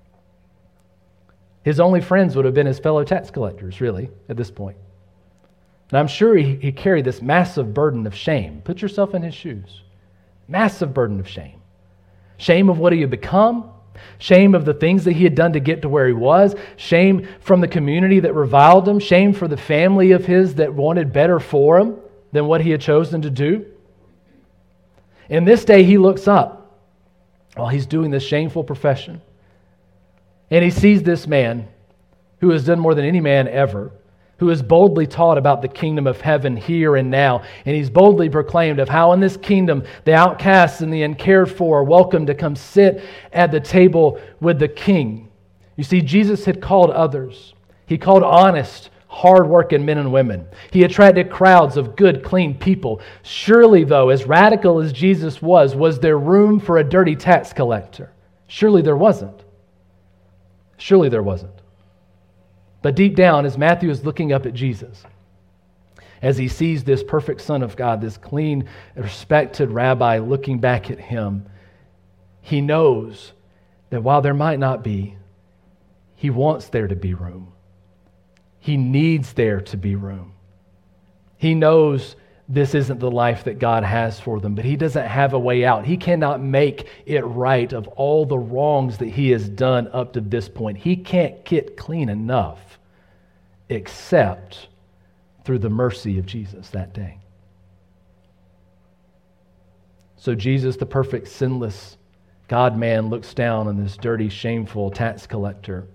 Speaker 1: His only friends would have been his fellow tax collectors, really, at this point. And I'm sure he carried this massive burden of shame. Put yourself in his shoes. Massive burden of shame. Shame of what he had become. Shame of the things that he had done to get to where he was. Shame from the community that reviled him. Shame for the family of his that wanted better for him than what he had chosen to do. And this day he looks up while he's doing this shameful profession. And he sees this man who has done more than any man ever, who has boldly taught about the kingdom of heaven here and now. And he's boldly proclaimed of how in this kingdom the outcasts and the uncared for are welcome to come sit at the table with the king. You see, Jesus had called others. He called honest, hard-working men and women. He attracted crowds of good, clean people. Surely, though, as radical as Jesus was there room for a dirty tax collector? Surely there wasn't. Surely there wasn't. But deep down, as Matthew is looking up at Jesus, as he sees this perfect Son of God, this clean, respected rabbi looking back at him, he knows that while there might not be, he wants there to be room. He needs there to be room. He knows this isn't the life that God has for them, but he doesn't have a way out. He cannot make it right of all the wrongs that he has done up to this point. He can't get clean enough except through the mercy of Jesus that day. So Jesus, the perfect, sinless God-man, looks down on this dirty, shameful tax collector,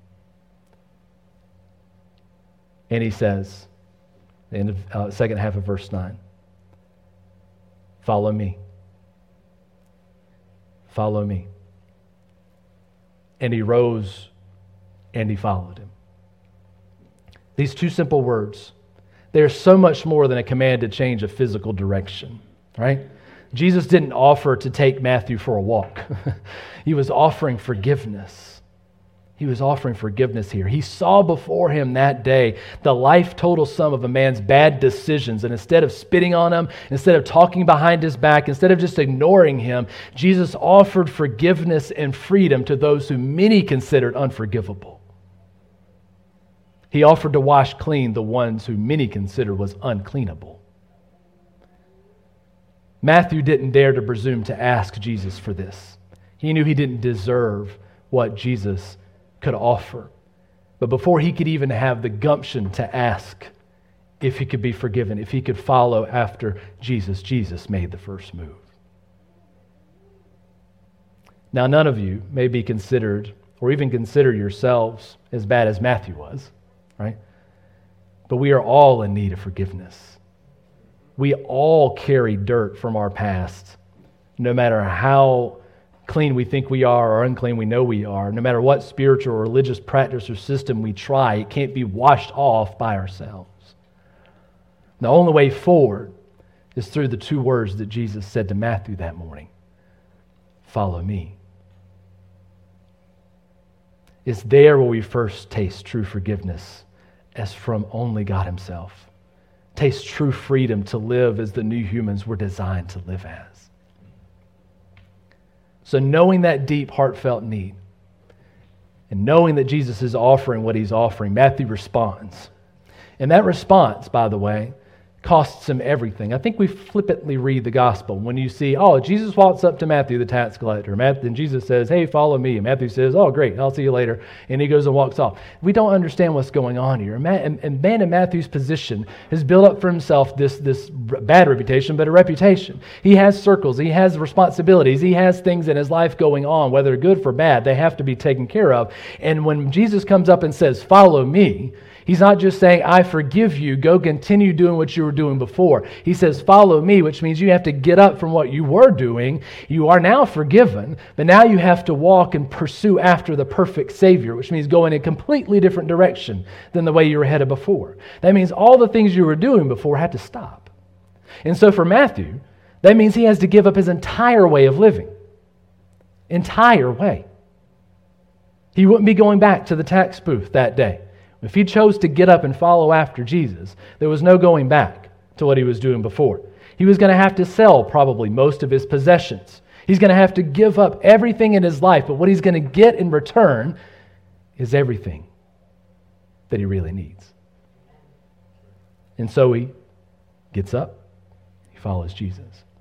Speaker 1: and he says, in the second half of verse 9, "Follow me. Follow me." And he rose and he followed him. These two simple words, they're so much more than a command to change a physical direction, right? Jesus didn't offer to take Matthew for a walk. He was offering forgiveness. He was offering forgiveness here. He saw before him that day the life total sum of a man's bad decisions. And instead of spitting on him, instead of talking behind his back, instead of just ignoring him, Jesus offered forgiveness and freedom to those who many considered unforgivable. He offered to wash clean the ones who many considered was uncleanable. Matthew didn't dare to presume to ask Jesus for this. He knew he didn't deserve what Jesus could offer. But before he could even have the gumption to ask if he could be forgiven, if he could follow after Jesus, Jesus made the first move. Now, none of you may be considered or even consider yourselves as bad as Matthew was, right? But we are all in need of forgiveness. We all carry dirt from our past, no matter how clean we think we are or unclean we know we are, no matter what spiritual or religious practice or system we try, it can't be washed off by ourselves. The only way forward is through the two words that Jesus said to Matthew that morning: follow me. It's there where we first taste true forgiveness as from only God himself. Taste true freedom to live as the new humans were designed to live as. So knowing that deep, heartfelt need and knowing that Jesus is offering what he's offering, Matthew responds. And that response, by the way, costs him everything. I think we flippantly read the gospel when you see, Jesus walks up to Matthew, the tax collector, and Jesus says, hey, follow me. And Matthew says, oh, great, I'll see you later. And he goes and walks off. We don't understand what's going on here. And man in Matthew's position has built up for himself this bad reputation, but a reputation. He has circles. He has responsibilities. He has things in his life going on, whether good or bad. They have to be taken care of. And when Jesus comes up and says, follow me, he's not just saying, I forgive you, go continue doing what you were doing before. He says, follow me, which means you have to get up from what you were doing. You are now forgiven, but now you have to walk and pursue after the perfect Savior, which means go in a completely different direction than the way you were headed before. That means all the things you were doing before have to stop. And so for Matthew, that means he has to give up his entire way of living. Entire way. He wouldn't be going back to the tax booth that day. If he chose to get up and follow after Jesus, there was no going back to what he was doing before. He was going to have to sell probably most of his possessions. He's going to have to give up everything in his life, but what he's going to get in return is everything that he really needs. And so he gets up, he follows Jesus.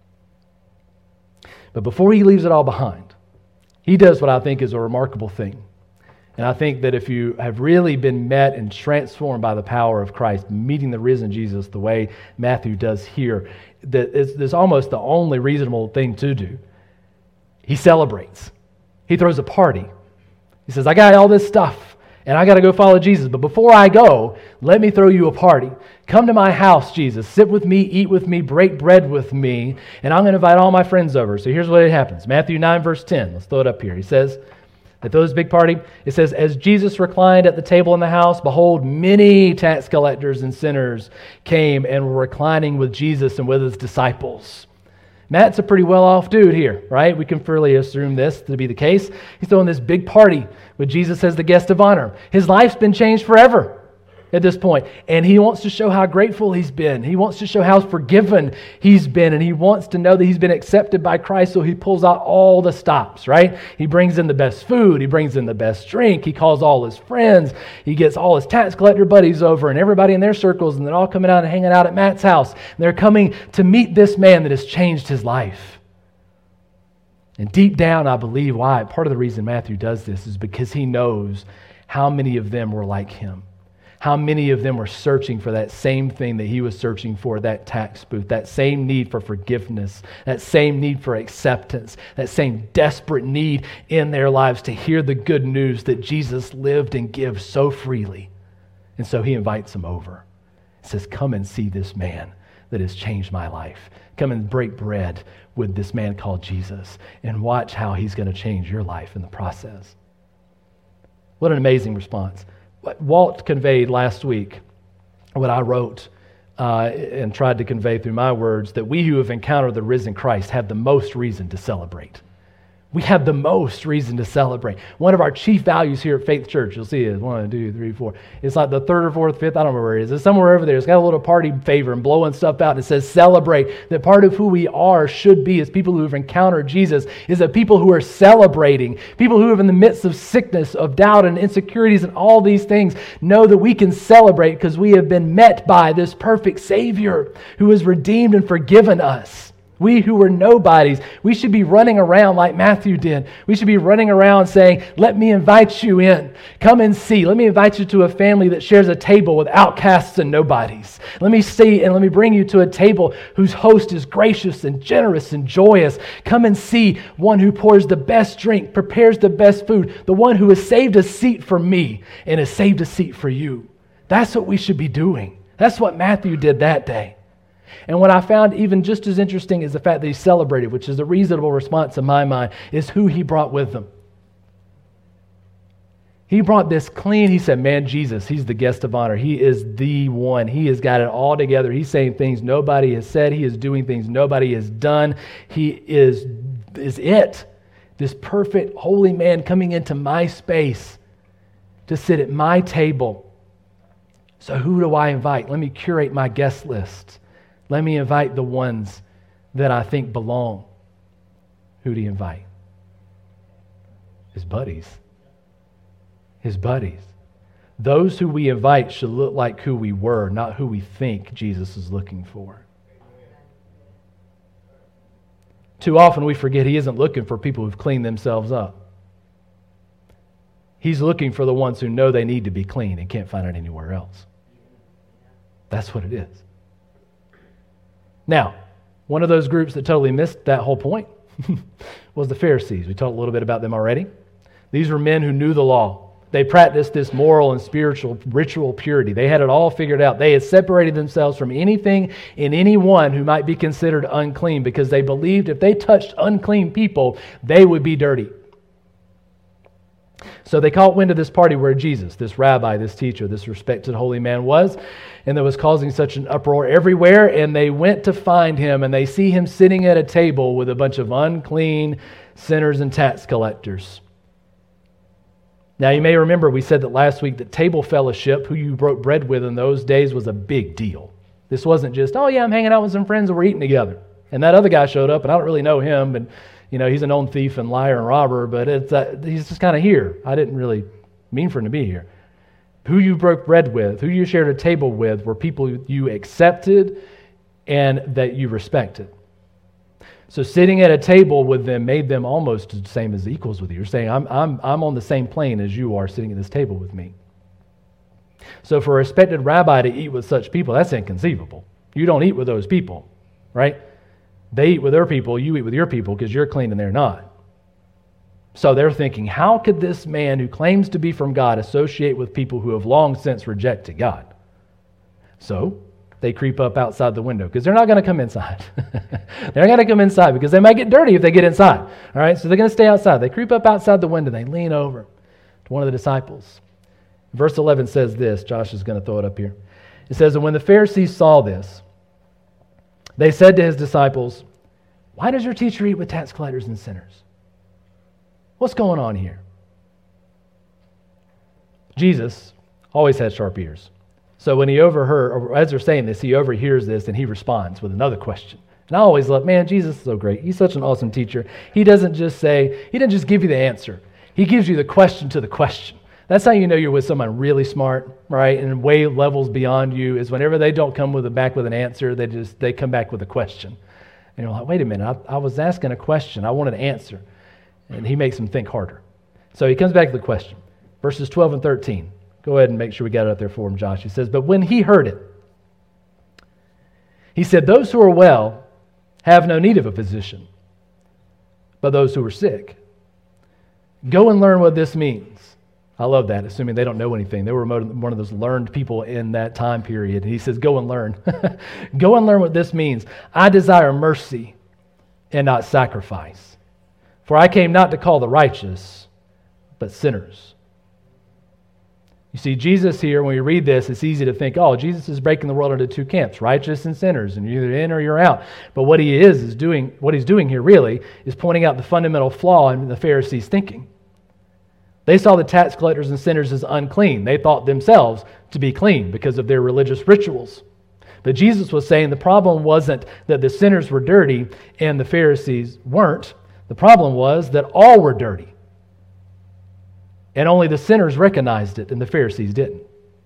Speaker 1: But before he leaves it all behind, he does what I think is a remarkable thing. And I think that if you have really been met and transformed by the power of Christ, meeting the risen Jesus the way Matthew does here, that it's almost the only reasonable thing to do. He celebrates. He throws a party. He says, I got all this stuff, and I got to go follow Jesus. But before I go, let me throw you a party. Come to my house, Jesus. Sit with me, eat with me, break bread with me, and I'm going to invite all my friends over. So here's what happens. Matthew 9, verse 10. Let's throw it up here. He says, at this big party, it says, as Jesus reclined at the table in the house, behold, many tax collectors and sinners came and were reclining with Jesus and with his disciples. Matt's a pretty well-off dude here, right? We can fairly assume this to be the case. He's throwing this big party with Jesus as the guest of honor. His life's been changed forever at this point, and he wants to show how grateful he's been. He wants to show how forgiven he's been, and he wants to know that he's been accepted by Christ, so he pulls out all the stops, right? He brings in the best food. He brings in the best drink. He calls all his friends. He gets all his tax collector buddies over and everybody in their circles, and they're all coming out and hanging out at Matt's house. And they're coming to meet this man that has changed his life. And deep down, I believe part of the reason Matthew does this is because he knows how many of them were like him. How many of them were searching for that same thing that he was searching for, that tax booth, that same need for forgiveness, that same need for acceptance, that same desperate need in their lives to hear the good news that Jesus lived and gives so freely. And so he invites them over. He says, come and see this man that has changed my life. Come and break bread with this man called Jesus and watch how he's going to change your life in the process. What an amazing response. Walt conveyed last week what I wrote and tried to convey through my words, that we who have encountered the risen Christ have the most reason to celebrate. we have the most reason to celebrate. One of our chief values here at Faith Church, you'll see it, 1, 2, 3, 4. It's like the third or fourth, fifth, I don't remember where it is. It's somewhere over there. It's got a little party favor and blowing stuff out, and it says celebrate. That part of who we are should be as people who have encountered Jesus is a people who are celebrating. People who are in the midst of sickness, of doubt and insecurities and all these things know that we can celebrate because we have been met by this perfect Savior who has redeemed and forgiven us. We who were nobodies, we should be running around like Matthew did. We should be running around saying, let me invite you in. Come and see. Let me invite you to a family that shares a table with outcasts and nobodies. Let me see and let me bring you to a table whose host is gracious and generous and joyous. Come and see one who pours the best drink, prepares the best food, the one who has saved a seat for me and has saved a seat for you. That's what we should be doing. That's what Matthew did that day. And what I found even just as interesting is the fact that he celebrated, which is a reasonable response in my mind, is who he brought with him. He brought this clean, he said, man, Jesus, he's the guest of honor. He is the one. He has got it all together. He's saying things nobody has said. He is doing things nobody has done. He is it. This perfect, holy man coming into my space to sit at my table. So who do I invite? Let me curate my guest list. Let me invite the ones that I think belong. Who do you invite? His buddies. His buddies. Those who we invite should look like who we were, not who we think Jesus is looking for. Too often we forget he isn't looking for people who've cleaned themselves up. He's looking for the ones who know they need to be clean and can't find it anywhere else. That's what it is. Now, one of those groups that totally missed that whole point was the Pharisees. We talked a little bit about them already. These were men who knew the law. They practiced this moral and spiritual ritual purity. They had it all figured out. They had separated themselves from anything and anyone who might be considered unclean because they believed if they touched unclean people, they would be dirty. So they caught wind of this party where Jesus, this rabbi, this teacher, this respected holy man was, and that was causing such an uproar everywhere, and they went to find him, and they see him sitting at a table with a bunch of unclean sinners and tax collectors. Now, you may remember we said that last week that table fellowship, who you broke bread with in those days, was a big deal. This wasn't just, oh yeah, I'm hanging out with some friends and we're eating together. And that other guy showed up, and I don't really know him, but he's a known thief and liar and robber, but he's just kind of here. I didn't really mean for him to be here. Who you broke bread with, who you shared a table with, were people you accepted and that you respected. So sitting at a table with them made them almost the same as equals with you. You're saying, I'm on the same plane as you are sitting at this table with me. So for a respected rabbi to eat with such people, that's inconceivable. You don't eat with those people, right? They eat with their people, you eat with your people because you're clean and they're not. So they're thinking, how could this man who claims to be from God associate with people who have long since rejected God? So they creep up outside the window because they're not going to come inside. They're going to come inside because they might get dirty if they get inside. All right, so they're going to stay outside. They creep up outside the window. They lean over to one of the disciples. Verse 11 says this. Josh is going to throw it up here. It says, and when the Pharisees saw this, they said to his disciples, why does your teacher eat with tax collectors and sinners? What's going on here? Jesus always had sharp ears. So when he overheard, or as they're saying this, he overhears this and he responds with another question. And I always love, man, Jesus is so great. He's such an awesome teacher. He doesn't just give you the answer. He gives you the question to the question. That's how you know you're with someone really smart, right? And way levels beyond you is whenever they don't come back with an answer, they come back with a question. And you're like, wait a minute, I was asking a question. I wanted an answer. And he makes them think harder. So he comes back to the question. Verses 12 and 13. Go ahead and make sure we got it up there for him, Josh. He says, but when he heard it, he said, those who are well have no need of a physician, but those who are sick. Go and learn what this means. I love that, assuming they don't know anything. They were one of those learned people in that time period. And he says, go and learn. Go and learn what this means. I desire mercy and not sacrifice. For I came not to call the righteous, but sinners. You see, Jesus here, when we read this, it's easy to think, oh, Jesus is breaking the world into two camps, righteous and sinners, and you're either in or you're out. But what he's doing here really is pointing out the fundamental flaw in the Pharisees' thinking. They saw the tax collectors and sinners as unclean. They thought themselves to be clean because of their religious rituals. But Jesus was saying the problem wasn't that the sinners were dirty and the Pharisees weren't. The problem was that all were dirty. And only the sinners recognized it, and the Pharisees didn't.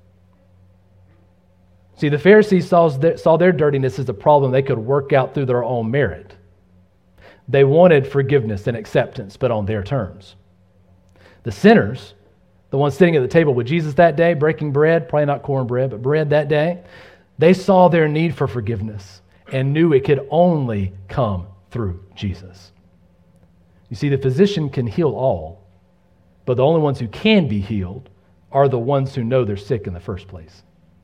Speaker 1: See, the Pharisees saw their dirtiness as a problem they could work out through their own merit. They wanted forgiveness and acceptance, but on their terms. The sinners, the ones sitting at the table with Jesus that day, breaking bread, probably not cornbread, but bread that day, they saw their need for forgiveness and knew it could only come through Jesus. You see, the physician can heal all, but the only ones who can be healed are the ones who know they're sick in the first place.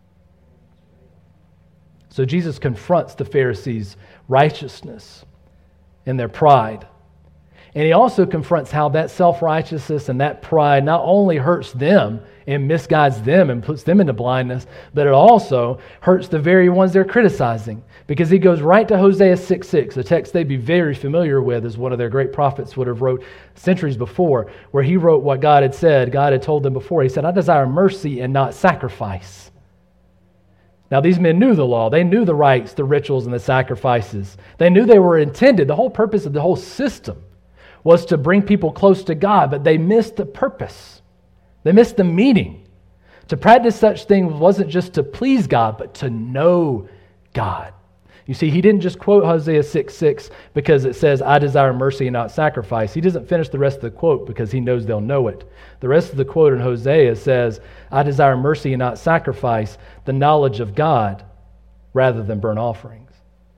Speaker 1: So Jesus confronts the Pharisees' righteousness and their pride. And he also confronts how that self-righteousness and that pride not only hurts them and misguides them and puts them into blindness, but it also hurts the very ones they're criticizing. Because he goes right to Hosea 6:6, a text they'd be very familiar with, as one of their great prophets would have wrote centuries before, where he wrote what God had said. God had told them before. He said, I desire mercy and not sacrifice. Now, these men knew the law. They knew the rites, the rituals, and the sacrifices. They knew they were intended. The whole purpose of the whole system was to bring people close to God, but they missed the purpose. They missed the meaning. To practice such things wasn't just to please God, but to know God. You see, he didn't just quote Hosea 6:6 because it says, I desire mercy and not sacrifice. He doesn't finish the rest of the quote because he knows they'll know it. The rest of the quote in Hosea says, I desire mercy and not sacrifice, the knowledge of God rather than burnt offerings.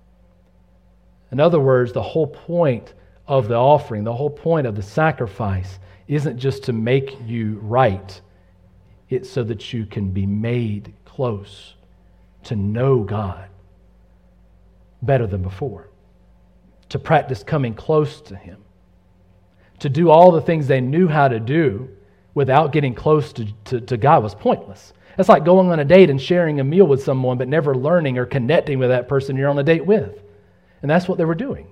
Speaker 1: In other words, the whole point of the offering, the whole point of the sacrifice isn't just to make you right. It's so that you can be made close to know God better than before, to practice coming close to Him, to do all the things they knew how to do without getting close to God was pointless. It's like going on a date and sharing a meal with someone but never learning or connecting with that person you're on a date with. And that's what they were doing.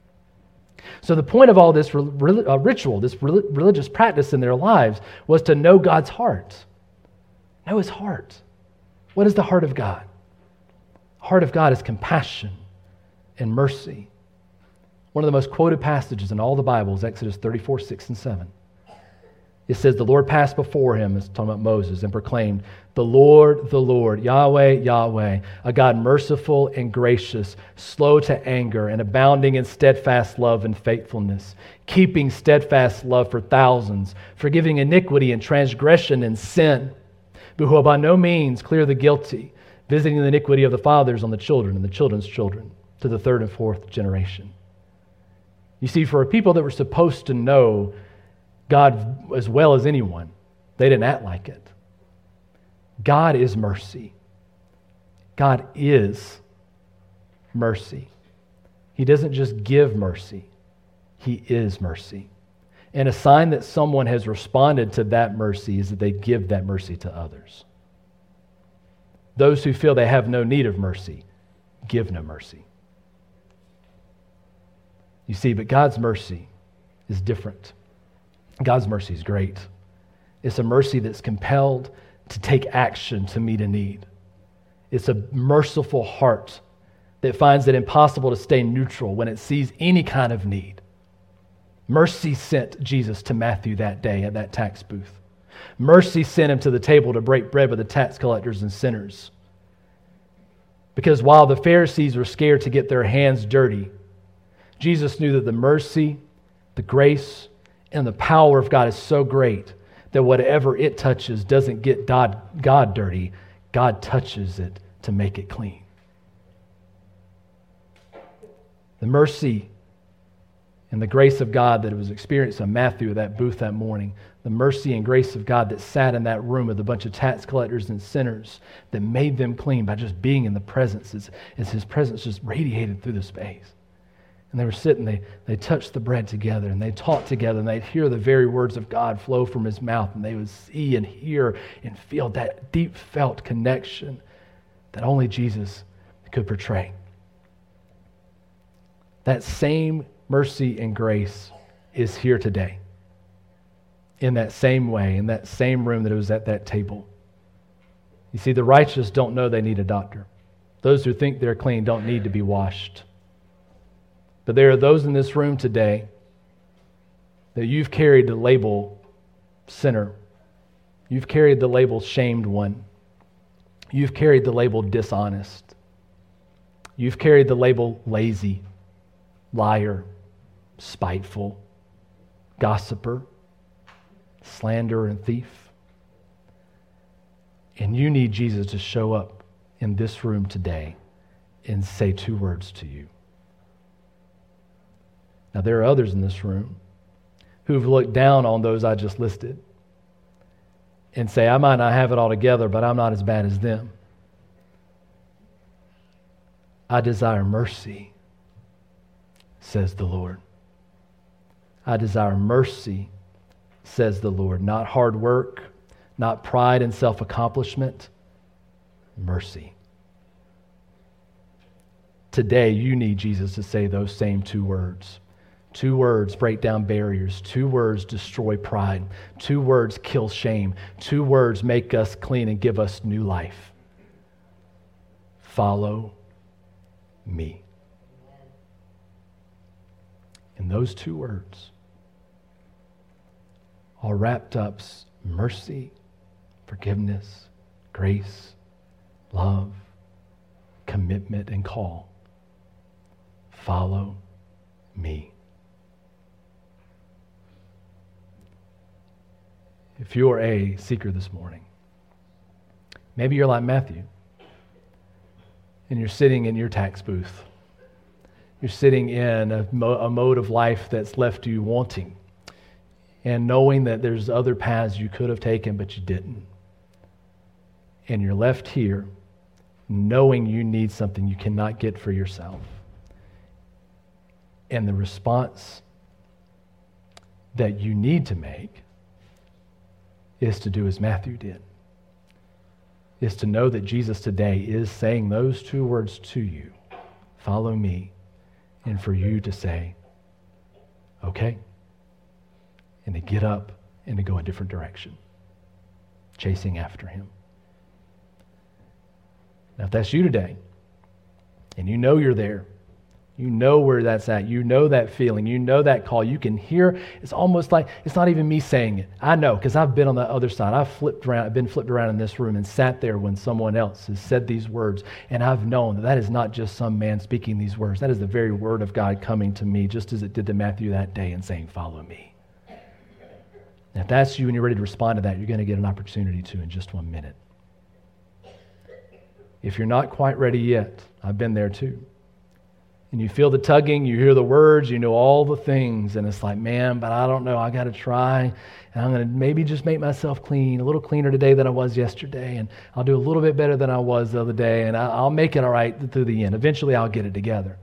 Speaker 1: So the point of all this ritual, this religious practice in their lives, was to know God's heart. Know His heart. What is the heart of God? The heart of God is compassion and mercy. One of the most quoted passages in all the Bible is Exodus 34:6-7. It says, the Lord passed before him, it's talking about Moses, and proclaimed, the Lord, Yahweh, Yahweh, a God merciful and gracious, slow to anger, and abounding in steadfast love and faithfulness, keeping steadfast love for thousands, forgiving iniquity and transgression and sin, but who will by no means clear the guilty, visiting the iniquity of the fathers on the children and the children's children to the third and fourth generation. You see, for a people that were supposed to know God as well as anyone, they didn't act like it. God is mercy. God is mercy. He doesn't just give mercy. He is mercy. And a sign that someone has responded to that mercy is that they give that mercy to others. Those who feel they have no need of mercy, give no mercy. You see, but God's mercy is different. God's mercy is great. It's a mercy that's compelled to take action to meet a need. It's a merciful heart that finds it impossible to stay neutral when it sees any kind of need. Mercy sent Jesus to Matthew that day at that tax booth. Mercy sent him to the table to break bread with the tax collectors and sinners. Because while the Pharisees were scared to get their hands dirty, Jesus knew that the mercy, the grace, and the power of God is so great that whatever it touches doesn't get God dirty. God touches it to make it clean. The mercy and the grace of God that was experienced on Matthew at that booth that morning, the mercy and grace of God that sat in that room with a bunch of tax collectors and sinners that made them clean by just being in the presence as His presence just radiated through the space. And they were sitting, they touched the bread together, and they talked together, and they'd hear the very words of God flow from his mouth, and they would see and hear and feel that deep felt connection that only Jesus could portray. That same mercy and grace is here today, in that same way, in that same room that it was at that table. You see, the righteous don't know they need a doctor. Those who think they're clean don't need to be washed. But there are those in this room today that you've carried the label sinner. You've carried the label shamed one. You've carried the label dishonest. You've carried the label lazy, liar, spiteful, gossiper, slanderer, and thief. And you need Jesus to show up in this room today and say 2 words to you. Now, there are others in this room who've looked down on those I just listed and say, I might not have it all together, but I'm not as bad as them. I desire mercy, says the Lord. I desire mercy, says the Lord. Not hard work, not pride and self-accomplishment, mercy. Today, you need Jesus to say those same 2 words. 2 words break down barriers. 2 words destroy pride. 2 words kill shame. 2 words make us clean and give us new life. Follow me. And those 2 words all wrapped up mercy, forgiveness, grace, love, commitment, and call. Follow me. If you're a seeker this morning, maybe you're like Matthew, and you're sitting in your tax booth. You're sitting in a mode of life that's left you wanting and knowing that there's other paths you could have taken, but you didn't. And you're left here knowing you need something you cannot get for yourself. And the response that you need to make is to do as Matthew did, is to know that Jesus today is saying those 2 words to you, follow me, and for you to say, okay, and to get up and to go a different direction, chasing after him. Now, if that's you today, and you know you're there, you know where that's at, you know that feeling, you know that call, you can hear, it's almost like, it's not even me saying it. I know, because I've been on the other side. I've been flipped around in this room and sat there when someone else has said these words, and I've known that is not just some man speaking these words. That is the very word of God coming to me, just as it did to Matthew that day and saying, follow me. Now, if that's you and you're ready to respond to that, you're going to get an opportunity to in just 1 minute. If you're not quite ready yet, I've been there too. And you feel the tugging, you hear the words, you know all the things, and it's like, man, but I don't know, I got to try, and I'm going to maybe just make myself clean, a little cleaner today than I was yesterday, and I'll do a little bit better than I was the other day, and I'll make it all right through the end. Eventually, I'll get it together.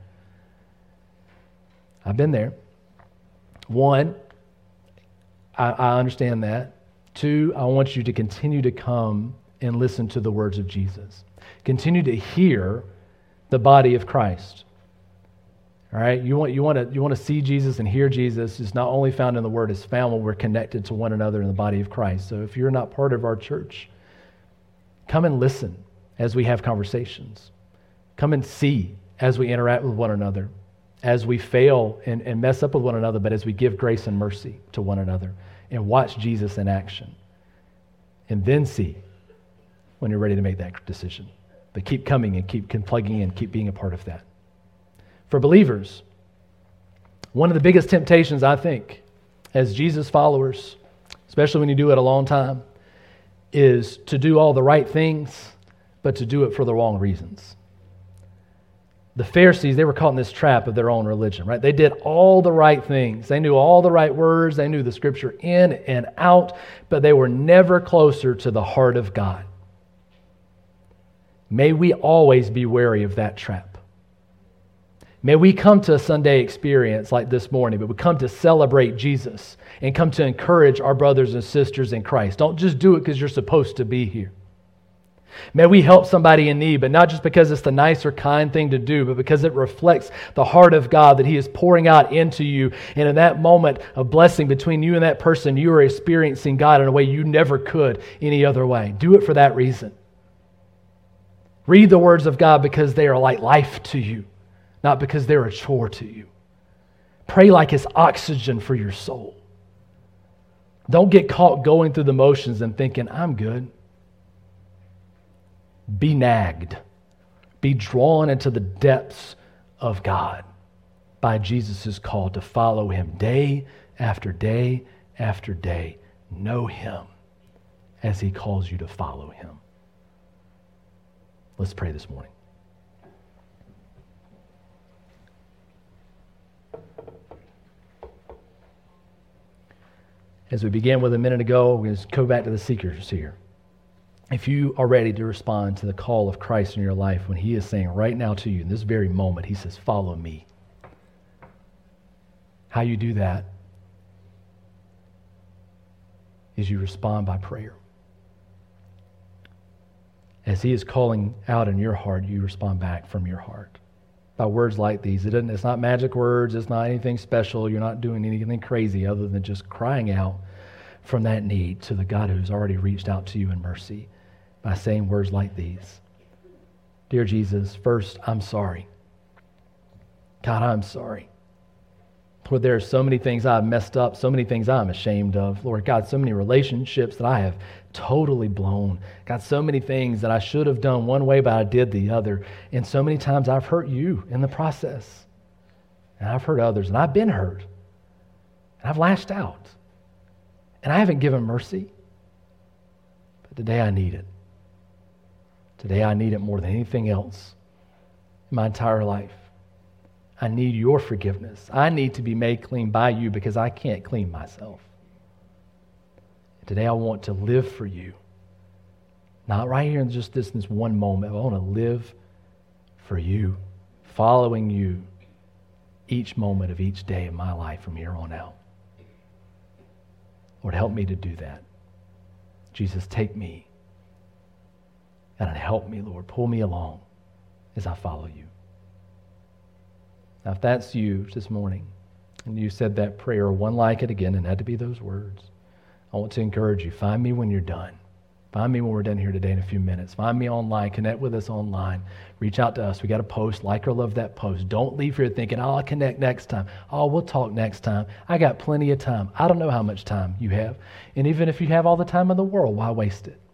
Speaker 1: I've been there. 1, I understand that. 2, I want you to continue to come and listen to the words of Jesus. Continue to hear the body of Christ. All right, you want to see Jesus and hear Jesus. It's not only found in the Word; it's found when we're connected to one another in the body of Christ. So if you're not part of our church, come and listen as we have conversations. Come and see as we interact with one another, as we fail and mess up with one another, but as we give grace and mercy to one another, and watch Jesus in action. And then see when you're ready to make that decision. But keep coming and keep plugging in, keep being a part of that. For believers, one of the biggest temptations, I think, as Jesus followers, especially when you do it a long time, is to do all the right things, but to do it for the wrong reasons. The Pharisees, they were caught in this trap of their own religion, right? They did all the right things. They knew all the right words. They knew the Scripture in and out, but they were never closer to the heart of God. May we always be wary of that trap. May we come to a Sunday experience like this morning, but we come to celebrate Jesus and come to encourage our brothers and sisters in Christ. Don't just do it because you're supposed to be here. May we help somebody in need, but not just because it's the nice or kind thing to do, but because it reflects the heart of God that He is pouring out into you. And in that moment of blessing between you and that person, you are experiencing God in a way you never could any other way. Do it for that reason. Read the words of God because they are like life to you, not because they're a chore to you. Pray like it's oxygen for your soul. Don't get caught going through the motions and thinking, I'm good. Be nagged. Be drawn into the depths of God by Jesus' call to follow Him day after day after day. Know Him as He calls you to follow Him. Let's pray this morning. As we began with a minute ago, we're going to go back to the seekers here. If you are ready to respond to the call of Christ in your life when He is saying right now to you, in this very moment, He says, follow me. How you do that is you respond by prayer. As He is calling out in your heart, you respond back from your heart. By words like these. It's not magic words. It's not anything special. You're not doing anything crazy other than just crying out from that need to the God who's already reached out to you in mercy by saying words like these. Dear Jesus, first, I'm sorry. God, I'm sorry. Lord, there are so many things I've messed up, so many things I'm ashamed of. Lord God, so many relationships that I have totally blown. God, so many things that I should have done one way, but I did the other. And so many times I've hurt you in the process. And I've hurt others, and I've been hurt. And I've lashed out. And I haven't given mercy. But today I need it. Today I need it more than anything else in my entire life. I need your forgiveness. I need to be made clean by you because I can't clean myself. Today I want to live for you. Not right here in just this one moment. I want to live for you, following you each moment of each day of my life from here on out. Lord, help me to do that. Jesus, take me and help me, Lord. Pull me along as I follow you. Now, if that's you this morning, and you said that prayer, one like it again, and had to be those words, I want to encourage you. Find me when you're done. Find me when we're done here today in a few minutes. Find me online. Connect with us online. Reach out to us. We got a post. Like or love that post. Don't leave here thinking, I'll connect next time. Oh, we'll talk next time. I got plenty of time. I don't know how much time you have. And even if you have all the time in the world, why waste it?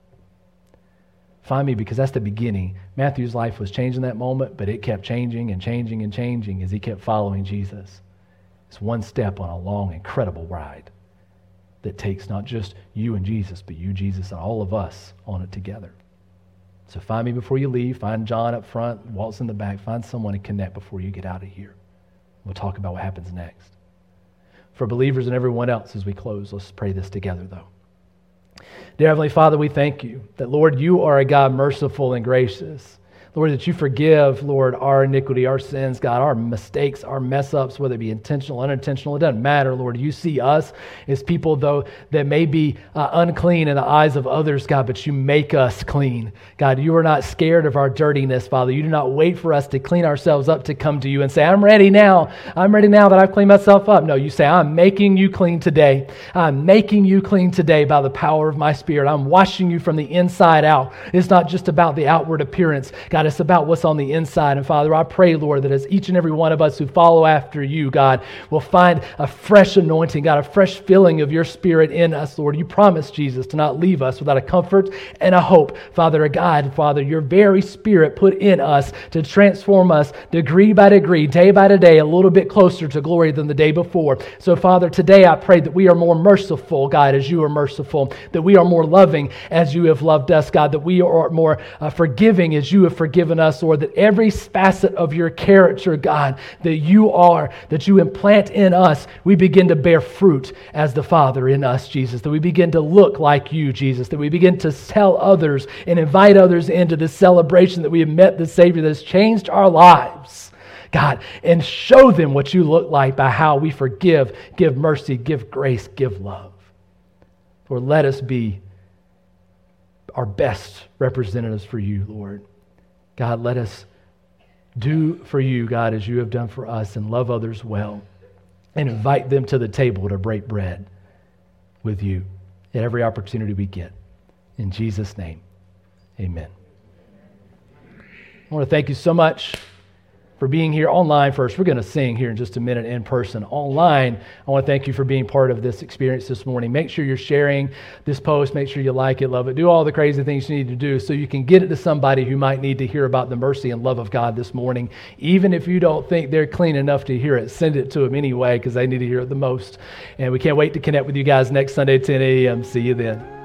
Speaker 1: Find me because that's the beginning. Matthew's life was changing that moment, but it kept changing and changing and changing as he kept following Jesus. It's one step on a long, incredible ride that takes not just you and Jesus, but you, Jesus, and all of us on it together. So find me before you leave. Find John up front, Walt's in the back. Find someone to connect before you get out of here. We'll talk about what happens next. For believers and everyone else as we close, let's pray this together, though. Dear Heavenly Father, we thank you that, Lord, you are a God merciful and gracious. Lord, that you forgive, Lord, our iniquity, our sins, God, our mistakes, our mess-ups, whether it be intentional, unintentional, it doesn't matter, Lord. You see us as people, though, that may be unclean in the eyes of others, God, but you make us clean. God, you are not scared of our dirtiness, Father. You do not wait for us to clean ourselves up to come to you and say, I'm ready now. I'm ready now that I've cleaned myself up. No, you say, I'm making you clean today. I'm making you clean today by the power of my Spirit. I'm washing you from the inside out. It's not just about the outward appearance, God. It's about what's on the inside. And Father, I pray, Lord, that as each and every one of us who follow after you, God, will find a fresh anointing, God, a fresh filling of your Spirit in us, Lord. You promised, Jesus, to not leave us without a comfort and a hope. Father, a God, Father, your very Spirit put in us to transform us degree by degree, day by day, a little bit closer to glory than the day before. So, Father, today I pray that we are more merciful, God, as you are merciful, that we are more loving as you have loved us, God, that we are more forgiving as you have forgiven us, Lord, that every facet of your character, God, that you are, that you implant in us, we begin to bear fruit as the Father in us, Jesus, that we begin to look like you, Jesus, that we begin to tell others and invite others into this celebration that we have met the Savior that has changed our lives. God, and show them what you look like by how we forgive, give mercy, give grace, give love. Lord, let us be our best representatives for you, Lord. God, let us do for you, God, as you have done for us, and love others well, and invite them to the table to break bread with you at every opportunity we get. In Jesus' name, amen. I want to thank you so much for being here online first. We're going to sing here in just a minute in person. Online, I want to thank you for being part of this experience this morning. Make sure you're sharing this post. Make sure you like it, love it. Do all the crazy things you need to do so you can get it to somebody who might need to hear about the mercy and love of God this morning. Even if you don't think they're clean enough to hear it, send it to them anyway because they need to hear it the most. And we can't wait to connect with you guys next Sunday at 10 a.m. See you then.